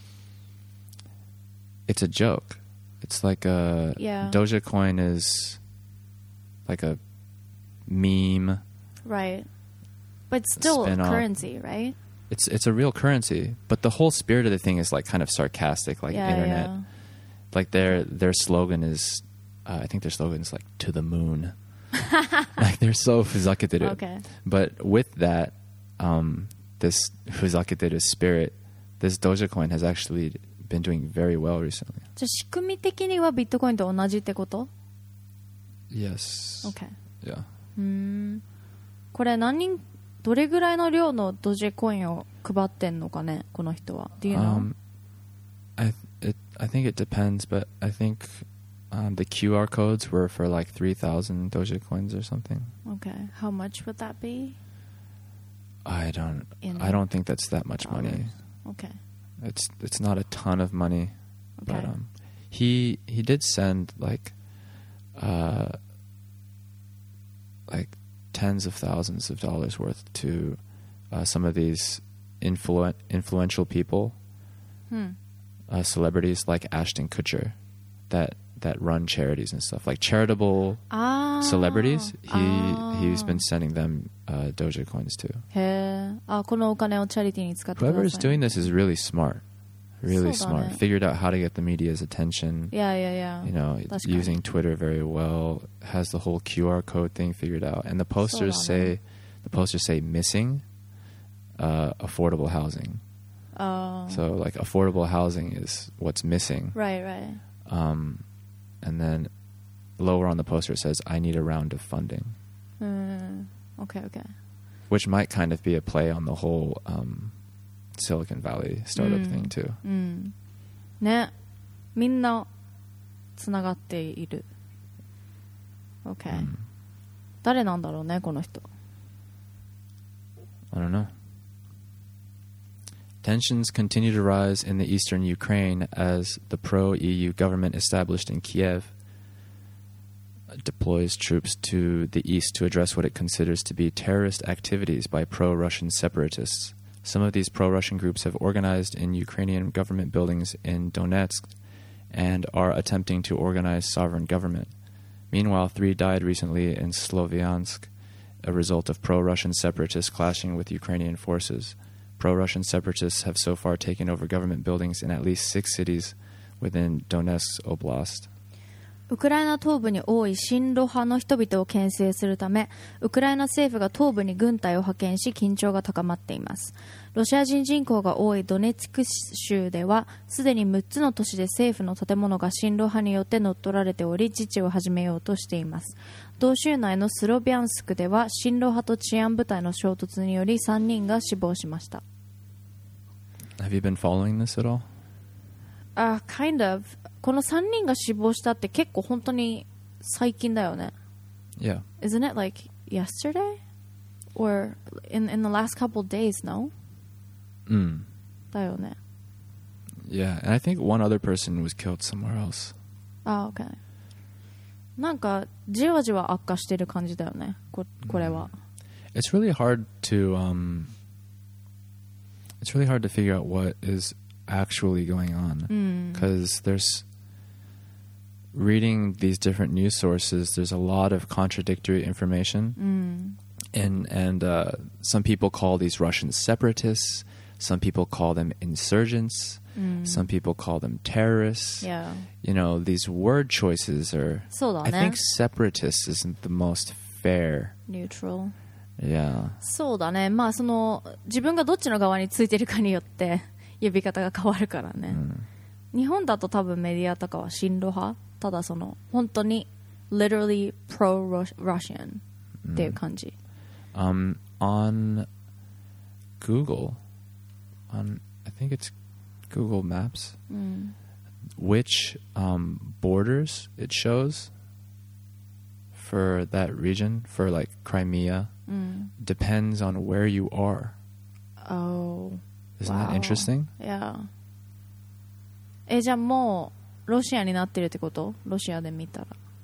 it's a joke. It's like a Yeah. Dogecoin is like a meme. right. But it's still a Spin-off. currency, right? It's it's a real currency, but the whole spirit of the thing is like kind of sarcastic, like yeah, internet. yeah. Like their their slogan is, uh, I think their slogan is like "to the moon." Like they're so fuzaketeru. Okay. But with that, um, this fuzaketeru spirit, this Dogecoin has actually been doing very well recently. じゃあ仕組み的にはビットコインと同じってこと？ Yes. Okay. Yeah. うーん。これ何人どれぐらいの量のドジコインを配ってんのかね、この人は。Do you know? Um, I it I think it depends, but I think um, the Q R codes were for like three thousand Dogecoins or something. Okay. How much would that be? I don't In I don't think that's that much money. dollars? Okay. It's it's not a ton of money, Okay. but um, he he did send like uh like tens of thousands of dollars worth to uh, some of these influ- influential people, うん。 uh, celebrities like Ashton Kutcher, that that run charities and stuff like charitable あー celebrities. He あー he's been sending them uh, Doja coins too. へえ。あ、このお金をチャリティーに使ってください。 Whoever is doing this is really smart, really そうだね。 smart. Figured out how to get the media's attention. いやいやいや。 You know, 確かに。 using Twitter very well, has the whole Q R code thing figured out, and the posters そうだね。 say, the posters say missing uh, affordable housing. あー So like affordable housing is what's missing, Right, right. um, and then lower on the poster it says, "I need a round of funding," うーん。Okay, okay. which might kind of be a play on the whole um, Silicon Valley startup うん thing too. うん。ね。みんなつながっている。Okay. Mm. 誰なんだろうね、この人。 I don't know. Tensions continue to rise in the eastern Ukraine as the pro-E U government established in Kiev deploys troops to the east to address what it considers to be terrorist activities by pro-Russian separatists. Some of these pro-Russian groups have organized in Ukrainian government buildings in Donetsk and are attempting to organize sovereign government. Meanwhile, three died recently in Sloviansk, a result of pro-Russian separatists clashing with Ukrainian forces. Pro-Russian separatists have so far taken over government buildings in at least six cities within Donetsk Oblast. ウクライナ東部に多い親ロ派の人々を牽制するため、ウクライナ政府が東部に軍隊を派遣し緊張が高まっています。ロシア人人口が多いドネツク州では、すでにむっつの都市で政府の建物が親ロ派によって乗っ取られており、自治を始めようとしています。同州内のスロビャンスクでは、親ロ派と治安部隊の衝突によりさんにんが死亡しました。 Have you been following this at all? Uh, kind of. このさんにんが死亡したって結構本当に最近だよね。 Yeah. Isn't it like yesterday? Or in, in the last couple days, no? Mm. だよね。 Yeah, and I think one other person was killed somewhere else. あ、OK。なんかじわじわ悪化してる感じだよね。こ、これは。 It's really hard to um it's really hard to figure out what is actually going on うん。 because there's reading these different news sources, there's a lot of contradictory information. うん。 And and uh, some people call these Russians separatists. Some people call them insurgents. Mm. Some people call them terrorists. Yeah. You know, these word choices are... そうだね。 I think separatist isn't the most fair. Neutral. Yeah. そうだね。まあその自分がどっちの側についてるかによって呼び方が変わるからね。日本だと多分メディアとかは親ロ派。ただその本当に literally pro-Russian っていう感じ。 Um, on Google, on I think it's Google Maps, うん、 which um, borders it shows for that region, for like Crimea, うん、 depends on where you are. Oh, Isn't wow. that interesting? Yeah. え、じゃあもうロシアになってるってこと？ロシアで見たら。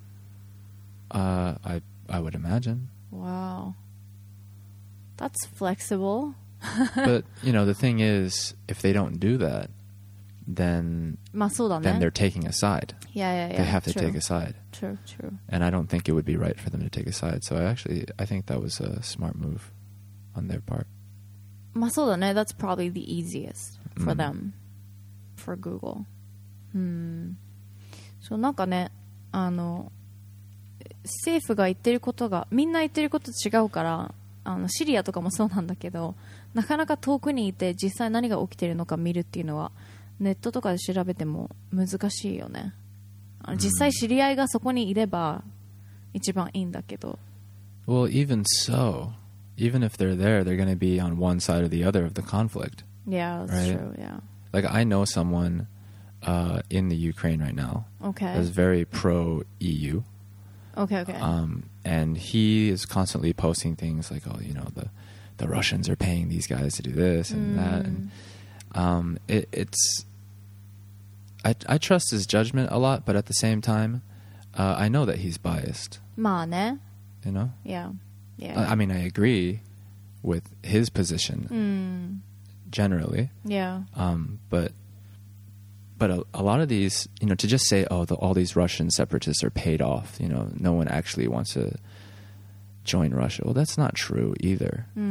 Uh, I I would imagine. Wow. That's flexible. But, you know, the thing is, if they don't do that, then まあそうだね。 then they're taking a side. Yeah, yeah, yeah. They have to True. take a side. True, true. And I don't think it would be right for them to take a side. So I actually, I think that was a smart move on their part. まあそうだね。That's probably the easiest for うん them. For Google. うん。そうなんかね、あの政府が言ってることがみんな言ってること違うから、あのシリアとかもそうなんだけど、なかなか遠くにいて実際何が起きてるのか見るっていうのはネットとかで調べても難しいよね。あの実際知り合いがそこにいれば一番いいんだけど。 Well, even so, even if they're there, they're going to be on one side or the other of the conflict. Yeah, that's Right. true. Yeah. Like, I know someone uh, in the Ukraine right now Okay. that's very pro-E U. Okay, okay. Um, and he is constantly posting things like, oh, you know, the, the Russians are paying these guys to do this and that. And um, it, it's... I, I trust his judgment a lot, but at the same time, uh, I know that he's biased. まあね。 You know? Yeah. Yeah. I, I mean, I agree with his position うん。 generally. Yeah. Um, but but a, a lot of these, you know, to just say, oh, the, all these Russian separatists are paid off, you know, no one actually wants to join Russia. Well, that's not true either. うん。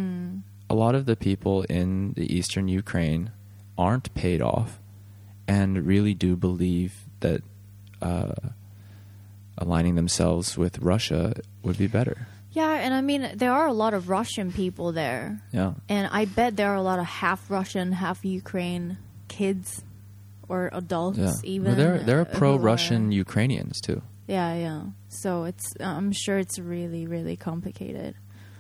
A lot of the people in the eastern Ukraine aren't paid off and really do believe that uh, aligning themselves with Russia would be better. Yeah, and I mean, there are a lot of Russian people there. Yeah. And I bet there are a lot of half Russian, half Ukraine kids or adults Yeah. even. Well, there, there are who pro-Russian Ukrainians too. Yeah, yeah. So it's, I'm sure it's really, really complicated.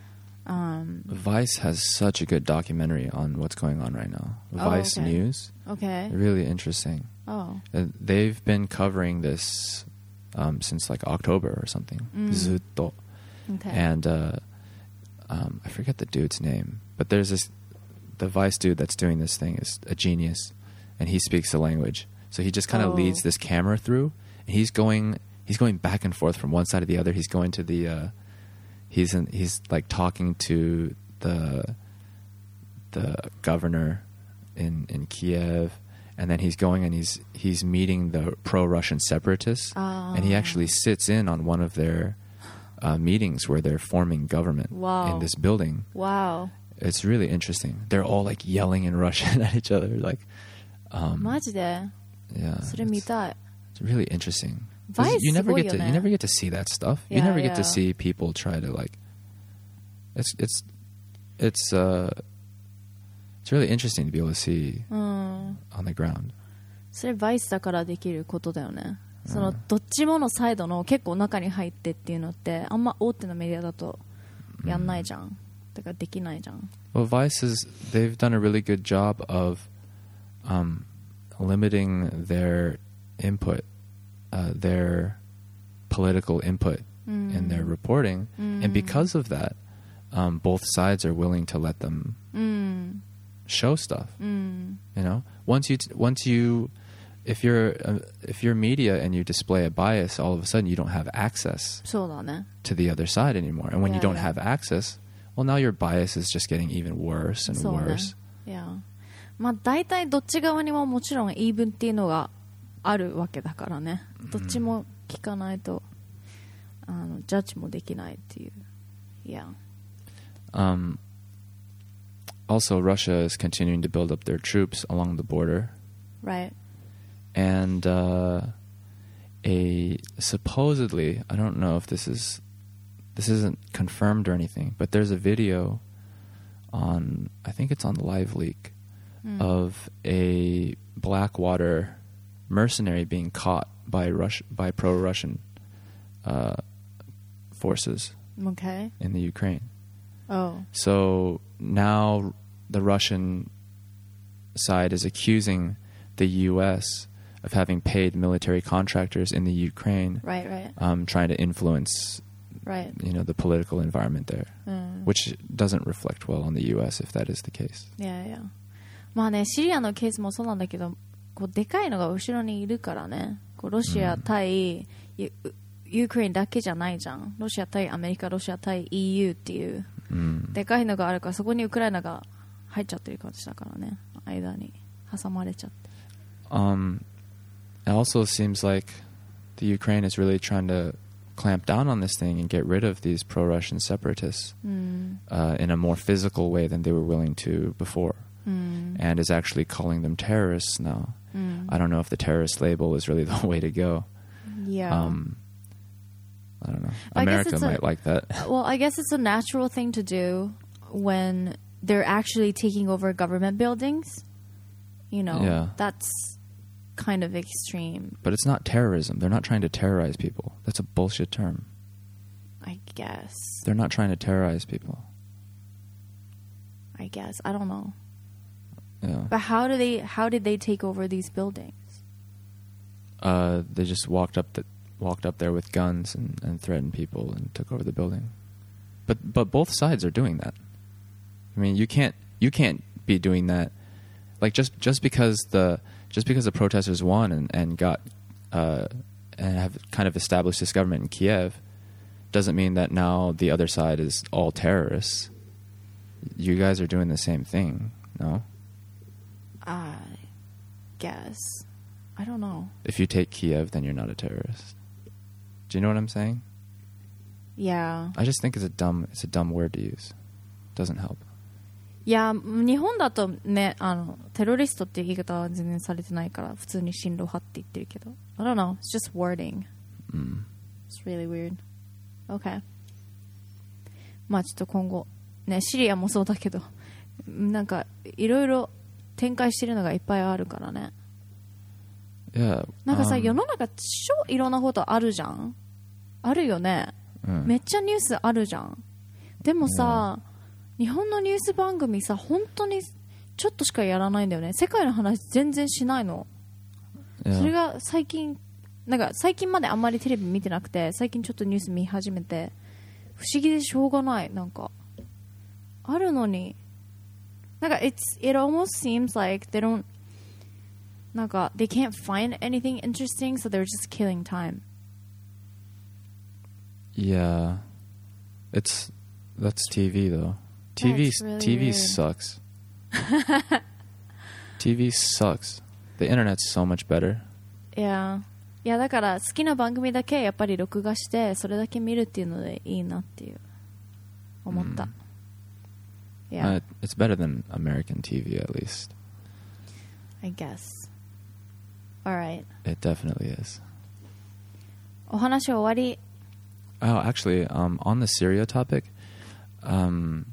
Um, Vice has such a good documentary on what's going on right now. Oh, Vice okay. News. okay. Really interesting. Oh. Uh, They've been covering this um, since like October or something. Mm. ずっと. Okay. And uh, um, I forget the dude's name, but there's this, the Vice dude that's doing this thing is a genius, and he speaks the language. So he just kind of Oh. leads this camera through, and he's going, he's going back and forth from one side to the other. He's going to the, uh, he's in, he's like talking to the, the governor in in Kiev, and then he's going and he's he's meeting the pro-Russian separatists, Ah. and he actually sits in on one of their uh, meetings where they're forming government Wow. in this building. Wow. It's really interesting. They're all like yelling in Russian at each other, like, um, マジで yeah. それ見 It's, たい。 it's really interesting. 'Cause Vice you never すごい get よ to ね。 you never get to see that stuff. you Yeah, never get yeah. to see people try to like. It's it's it's uh it's really interesting to be able to see うん。 on the ground. それバイスだからできることだよね。そのどっちものサイドの結構中に入ってっていうのってあんま大手のメディアだとやんないじゃん。だからできないじゃん。 Well, Vice is they've done a really good job of um, limiting their input, uh, their political input in their reporting, and because of that, um, both sides are willing to let them うん。 show stuff. うん。 You know, once you t- once you if you're uh, if you're media and you display a bias, all of a sudden you don't have access そうだね。 to the other side anymore. And when you Yeah, don't yeah. have access, well, now your bias is just getting even worse and そうね。 worse. いや。まあ大体どっち側にももちろん言い分っていうのがあるわけだからね。どっちも聞かないと、あのジャッジもできないっていう。いや。 Um, also, Russia is continuing to build up their troops along the border. Right. And uh, a supposedly, I don't know if this is this isn't confirmed or anything, but there's a video on, I think it's on Live Leak, mm. of a Blackwater mercenary being caught by Rush by pro-Russian uh, forces okay. in the Ukraine. Oh. So now the Russian side is accusing the U S of having paid military contractors in the Ukraine, right, right, um, trying to influence, right, you know, the political environment there, mm. which doesn't reflect well on the U S if that is the case. Yeah, yeah. まあね、シリアのケースもそうなんだけど、こうでかいのが後ろにいるからね。こうロシア対、ユ、ユークレーンだけじゃないじゃん。ロシア対アメリカ、ロシア対 イーユー っていう、うん、でかいのがあるから、そこにウクライナが入っちゃってる感じだからね。間に挟まれちゃって。 Um, it also seems like the Ukraine is really trying to clamp down on this thing and get rid of these pro-Russian separatists mm. uh, in a more physical way than they were willing to before, mm. and is actually calling them terrorists now. Mm. I don't know if the terrorist label is really the way to go. Yeah. Um, I don't know. America might a, like that. Well, I guess it's a natural thing to do when they're actually taking over government buildings. You know, yeah. that's kind of extreme. But it's not terrorism. They're not trying to terrorize people. That's a bullshit term. I guess. They're not trying to terrorize people. I guess. I don't know. Yeah. But how do they how did they take over these buildings? Uh, they just walked up the, walked up there with guns and, and threatened people and took over the building. But but both sides are doing that. I mean, you can't you can't be doing that. Like just just because the just because the protesters won and, and got uh, and have kind of established this government in Kiev doesn't mean that now the other side is all terrorists. You guys are doing the same thing, no? I guess. I don't know. If you take Kiev, then you're not a terrorist. Do you know what I'm saying? Yeah. I just think it's a dumb it's a dumb word to use. Doesn't help. いや、日本だとね、あのテロリストっていう言い方は全然されてないから普通に親ロ派って言ってるけど I don't know, it's just wording、mm. It's really weird. Okay. まあちょっと今後ね、シリアもそうだけどなんかいろいろ展開してるのがいっぱいあるからね。 Yeah, なんかさ、 um, 世の中超いろんなことあるじゃん。あるよね、うん、めっちゃニュースあるじゃん。でもさ、日本のニュース番組さ本当にちょっとしかやらないんだよね。世界の話全然しないの。 Yeah. それが最近なんか最近まであんまりテレビ見てなくて最近ちょっとニュース見始めて不思議でしょうがない。なんかあるのになんか it's, it almost seems like they don't なんか they can't find anything interesting so they're just killing time. Yeah. It's that's T V though. T V really T V weird. sucks. T V sucks. The internet's so much better. Yeah. いやだから好きな番組だけやっぱり録画してそれだけ見るっていうのでいいなっていう思った。 Mm. Yeah. Uh, it's better than American T V at least. I guess. All right. It definitely is. お話終わり。 Oh, actually, um, on the Syria topic, um,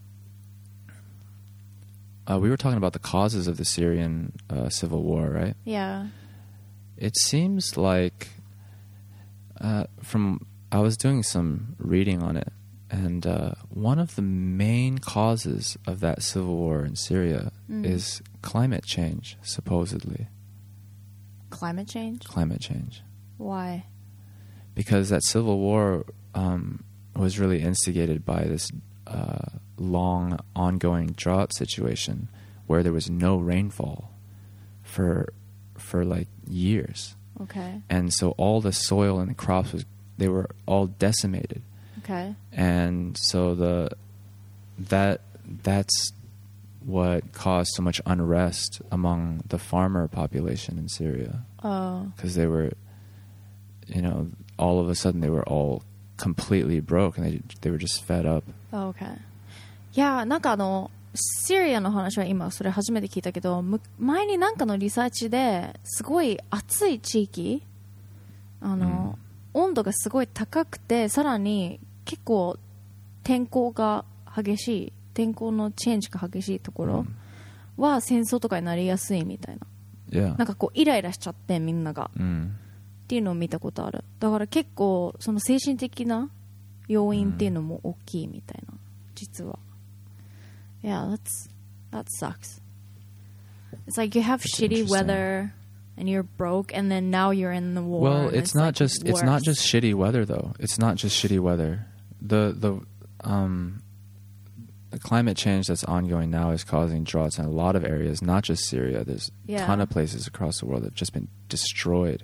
uh, we were talking about the causes of the Syrian uh, civil war, right? Yeah. It seems like, uh, from I was doing some reading on it, and uh, one of the main causes of that civil war in Syria mm. is climate change, supposedly. Climate change? Climate change. Why? Because that civil war um, was really instigated by this uh, long, ongoing drought situation where there was no rainfall for for like years. Okay. And so all the soil and the crops was they were all decimated. Okay. And so the that that's what caused so much unrest among the farmer population in Syria. Oh. Because they were, you know, all of a sudden they were all completely broke and they they were just fed up. Oh, okay. Yeah, なんかあのシリアの話は今それ初めて聞いたけど、前になんかのリサーチですごい暑い地域、あの、うん、温度がすごい高くて、さらに結構天候が激しい、天候のチェンジが激しいところは戦争とかになりやすいみたいな、 うん、 なんかこうイライラしちゃってみんなが、うん、っていうのを見たことある。だから結構その精神的な要因っていうのも大きいみたいな、実は。Yeah, that's that sucks. It's like you have shitty weather and you're broke, and then now you're in the war. Well, it's, it's not like just worse. it's not just shitty weather though. It's not just shitty weather. The the um the climate change that's ongoing now is causing droughts in a lot of areas, not just Syria. There's yeah. a ton of places across the world that have just been destroyed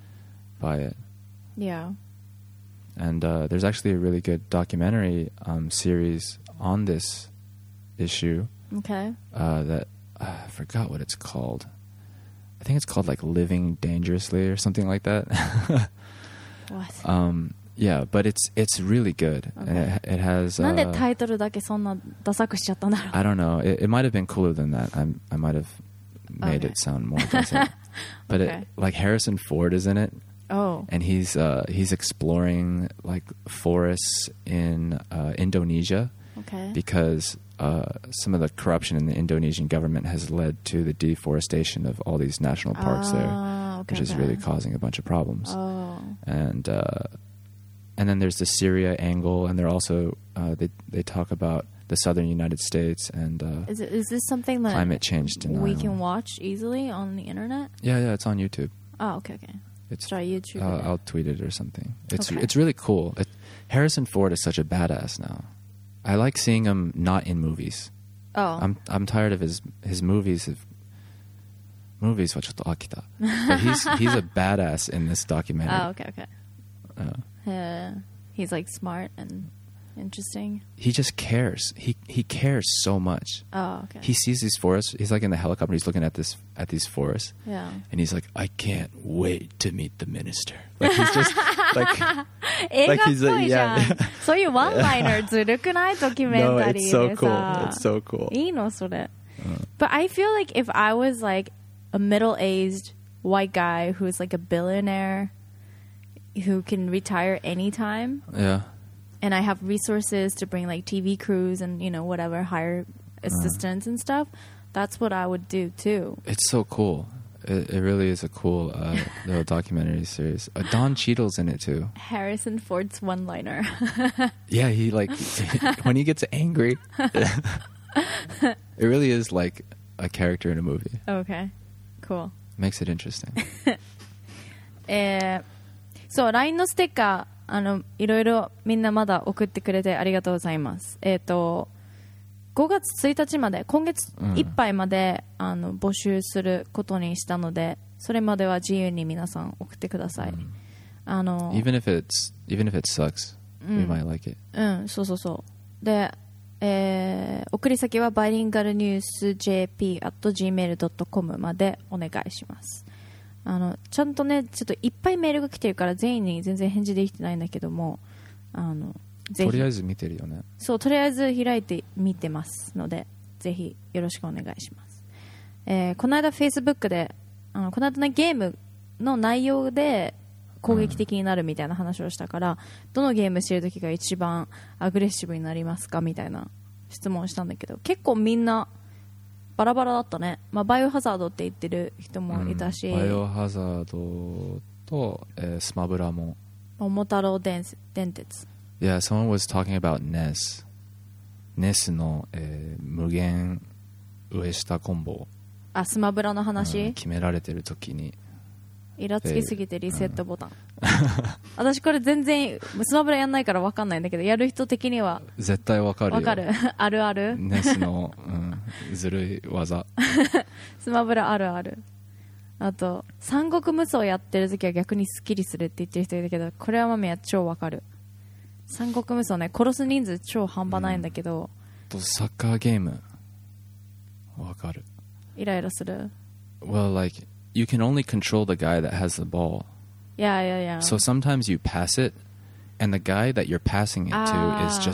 by it. Yeah. And uh, there's actually a really good documentary um, series on this issue. Okay. Uh, that uh, I forgot what it's called. I think it's called like Living Dangerously or something like that. What? Um, yeah, but it's it's really good. Okay. And it, it has. Uh, なんでタイトルだけそんなダサくしちゃったんだろう? I don't know. It, it might have been cooler than that. I'm, I might have made Okay. it sound more decent. But Okay. it, like Harrison Ford is in it. Oh. And he's uh, he's exploring like forests in uh, Indonesia. Okay. Because uh, some of the corruption in the Indonesian government has led to the deforestation of all these national parks ah, there, okay, which is okay. really causing a bunch of problems. Oh. And uh, and then there's the Syria angle, and they're also uh, they they talk about the southern United States and uh, is it, is this something that climate change denial. we can watch easily on the internet? Yeah, yeah, it's on YouTube. Oh, okay, okay. It's Try YouTube. Uh, it. I'll tweet it or something. It's Okay. it's really cool. It, Harrison Ford is such a badass now. I like seeing him not in movies. Oh. I'm I'm tired of his his movies. Have, movies はちょっと飽きた. But he's he's a badass in this documentary. Oh, okay, okay. Uh, uh, he's like smart and interesting. He just cares. He he cares so much. Oh, okay. He sees these forests. He's like in the helicopter. He's looking at this at these forests. Yeah. And he's like, I can't wait to meet the minister. Like he's just like 映画っぽいじゃん。 like he's, uh, yeah. そういうワンライナーずるくない？ドキュメン No, タリ it's ー so で cool. さ。 It's so cool. いいのそれ。 Uh. But I feel like if I was like a middle-aged white guy who's like a billionaire who can retire anytime. Yeah. And I have resources to bring like T V crews and, you know, whatever, hire assistants uh. and stuff, that's what I would do too. It's so cool. It, it really is a cool uh, little documentary series. Uh, Don Cheadle's in it too. Harrison Ford's one-liner. Yeah, he like when he gets angry. It really is like a character in a movie. Okay, cool. Makes it interesting. えー、そう ライン のステッカーあのいろいろみんなまだ送ってくれてありがとうございます。えっ、ー、とごがつついたちまで今月いっぱいまで、うん、あの募集することにしたので、それまでは自由に皆さん送ってください。うん、あの even if it's even if it sucks, うん、 we might like it. うん、そうそうそう。で、えー、送り先はバイリンガルニュース ジェーピー アット ジーメール ドットコム までお願いします。あのちゃんとねちょっといっぱいメールが来てるから全員に全然返事できてないんだけども、あのぜひとりあえず見てるよね。 そうとりあえず開いて見てますのでぜひよろしくお願いします。えー、この間 Facebook であのこの間ねゲームの内容で攻撃的になるみたいな話をしたから、うん、どのゲームしてる時が一番アグレッシブになりますかみたいな質問をしたんだけど、結構みんなバラバラだったね。まあ、バイオハザードって言ってる人もいたし、 うん、バイオハザードと、えー、スマブラも桃太郎電鉄。 Yeah, someone was talking about ネーエス ネーエス の、えー、無限上下コンボ。 あ、スマブラの話、 うん、決められてる時にイラつきすぎてリセットボタン、うん、私これ全然スマブラやんないから分かんないんだけど、やる人的には絶対分かるよ。 分かるあるあるネーエス の、うん、ずるい技スマブラあるある。あと三国無双やってる時は逆にスッキリするって言ってる人いるけど、これはマミは超分かる。三国無双ね、殺す人数超半端ないんだけど、 うん、とサッカーゲーム分かる。 イライラする。 Well, like you can only control the guy that has the ball. Yeah, yeah, yeah. So sometimes you pass it, and the guy that you're passing it to is just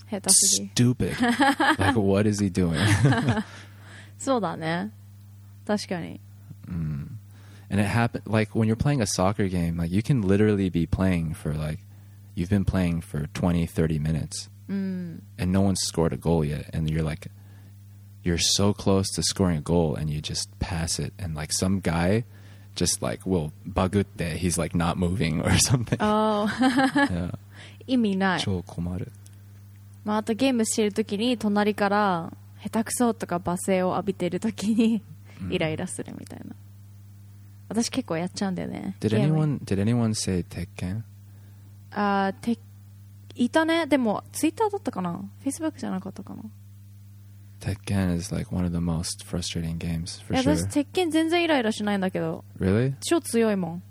下手すぎ stupid. Like, what is he doing? そうだね確かに、 mm. And it happened like when you're playing a soccer game, like you can literally be playing for like you've been playing for twenty, thirty minutes, mm. and no one's scored a goal yet, and you're like you're so close to scoring a goal, and you just pass it, and like some guy just like will bagutte, he's like not moving or something. Oh. Yeah. 意味ない。 超困る。 まあ、あとゲームしてるときに隣から下手くそとか罵声を浴びてるときにイライラするみたいな。私結構やっちゃうんだよね。 Did anyone Did anyone say Tekken? あーていたね。でもツイッターだったかな。Facebook じゃなかったかな。 Tekken is like one of the most frustrating games for いや sure. 私鉄拳全然イライラしないんだけど。 Really? 超強いもん。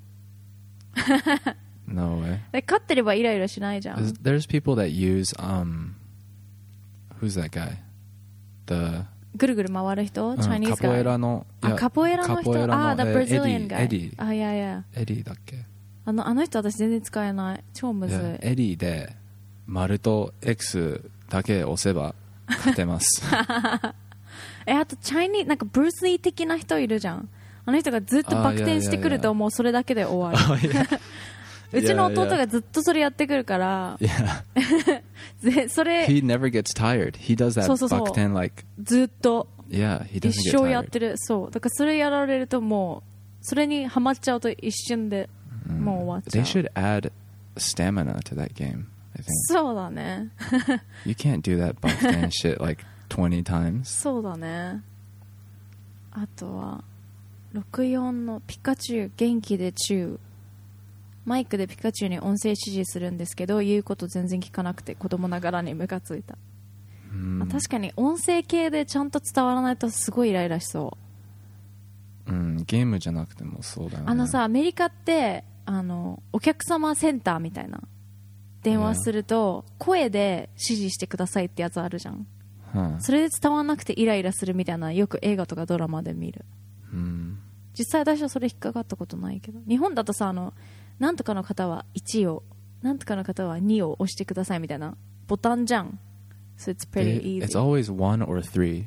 No way. で勝ってればイライラしないじゃん。 There's people that use um who's that guy? The ぐるぐる回る人、 うん、 Chinese guy。 カポエラのあカポエラの人。ああ、the Brazilian guy。 エディ。 あいやいや。 エディだっけ？ あのあの人私全然使えない。超むずい。 エディで丸と X だけ押せば勝てます。 えあとチャイニーなんかブルース・リー的な人いるじゃん。あの人がずっとバク転してくるともうそれだけで終わる。うちの弟がずっとそれやってくるから。 Yeah. それ He never gets tired. He does that そうそうそうバク転 like ずっと Yeah, he doesn't 一 get 生やっ tired. てる。そうだからそれやられるともうそれにハマっちゃうと一瞬でもう終わっちゃう。 They should add stamina to that game, I think. そうだね。 You can't do that バク転 shit like twenty times. そうだね。あとはろくじゅうよんのピカチュウ元気でチュウ。マイクでピカチュウに音声指示するんですけど言うこと全然聞かなくて子供ながらにムカついた、 うんまあ、確かに音声系でちゃんと伝わらないとすごいイライラしそう、 うん、ゲームじゃなくてもそうだよね。 あのさアメリカってあのお客様センターみたいな電話すると声で指示してくださいってやつあるじゃん、 うん、 それで伝わらなくてイライラするみたいなよく映画とかドラマで見る、 うん、 実際私はそれ引っかかったことないけど日本だとさあのなんとかの方はいちをなんとかの方はにを押してくださいみたいなボタンじゃん。So it's pretty easy. It's always one or three.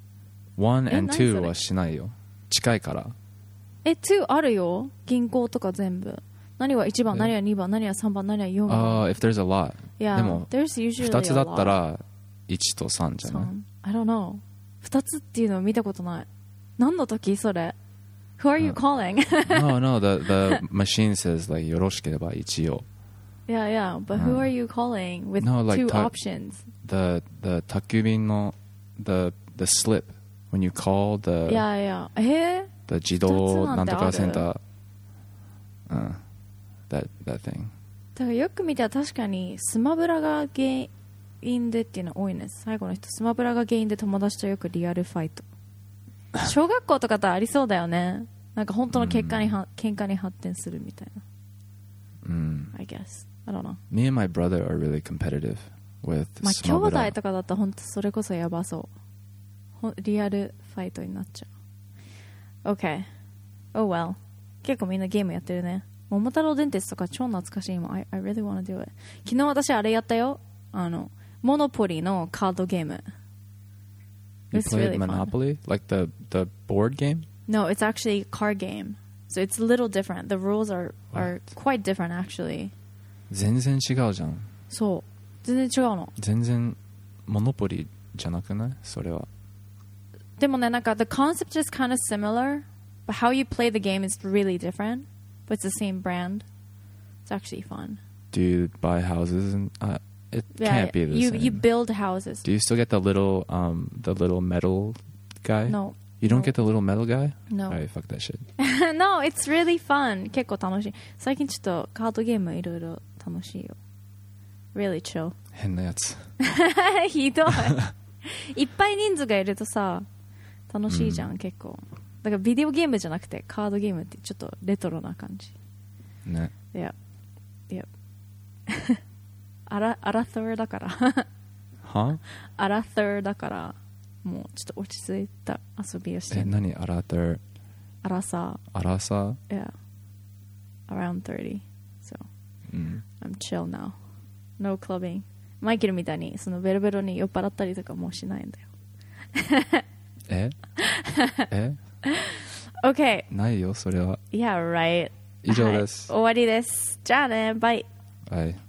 One and two はしないよ。近いから。 え、two あるよ。銀行とか全部。何はいちばん、何はにばん、何はさんばん、何はよんばん。 Uh, if there's a lot. Yeah, でも there's usually a lot. ふたつだったらいちとさんじゃない？ I don't know. ふたつっていうのを見たことない。何の時それ？Who are you calling? No, no, the, the machine says like よろしければ一応 Yeah, yeah, but who are you calling with No, like two ta- options? The, the 宅急便の the, the slip when you call the, Yeah, yeah. えー the 自動なんとかセンター、 うん、 that, that thing だからよく見たら確かにスマブラが原因でっていうの多いね。最後の人スマブラが原因で友達とよくリアルファイト小学校とかとありそうだよね。なんか本当の結果には、うん、喧嘩に発展するみたいな。 うん。 I guess. I don't know. Me and my brother are really competitive with まあ兄弟 Smabura. とかだと本当それこそやばそう。リアルファイトになっちゃう。Okay. Oh well. 結構みんなゲームやってるね。桃太郎電鉄とか超懐かしいもん。I, I really wanna do it. 昨日私あれやったよ。あの、モノポリのカードゲーム。 You It's played really fun. Monopoly? Like the, the board game? No, it's actually a card game. So it's a little different. The rules are, are quite different actually. 全然違うじゃん。 そう。全然違うの。 全然モノポリじゃなくない？それは。 でもね、なんか the concept is kind of similar, but how you play the game is really different. But it's the same brand. It's actually fun. Do you buy houses? And, uh, it Yeah, can't be the you, same. You build houses. Do you still get the little um the little metal guy? No. You don't No. get the little metal guy? No. Alright, fuck that shit. No, it's really fun. 結構楽しい。最近ちょっとカードゲームいろいろ楽しいよ。Really chill. 変なやつ。 ひどい。いっぱい人数がいるとさ、楽しいじゃん、うん、結構。だからビデオゲームじゃなくてカードゲームってちょっとレトロな感じ。 ね。 いや。いや。アラ、アラサーだから。 は？ アラサーだから、もうちょっと落ち着いた遊びをしてる。 え、何アラサー？ アラサー。アラサー？ Yeah. Around thirty. So, うん、I'm chill now. No clubbing. マイケルみたいにそのベロベロに酔っ払ったりとかもうしないんだよ。 ええ OK。 ないよそれは。 Yeah, right。 以上です。 はい、終わりです。じゃあね、バイ。 はい。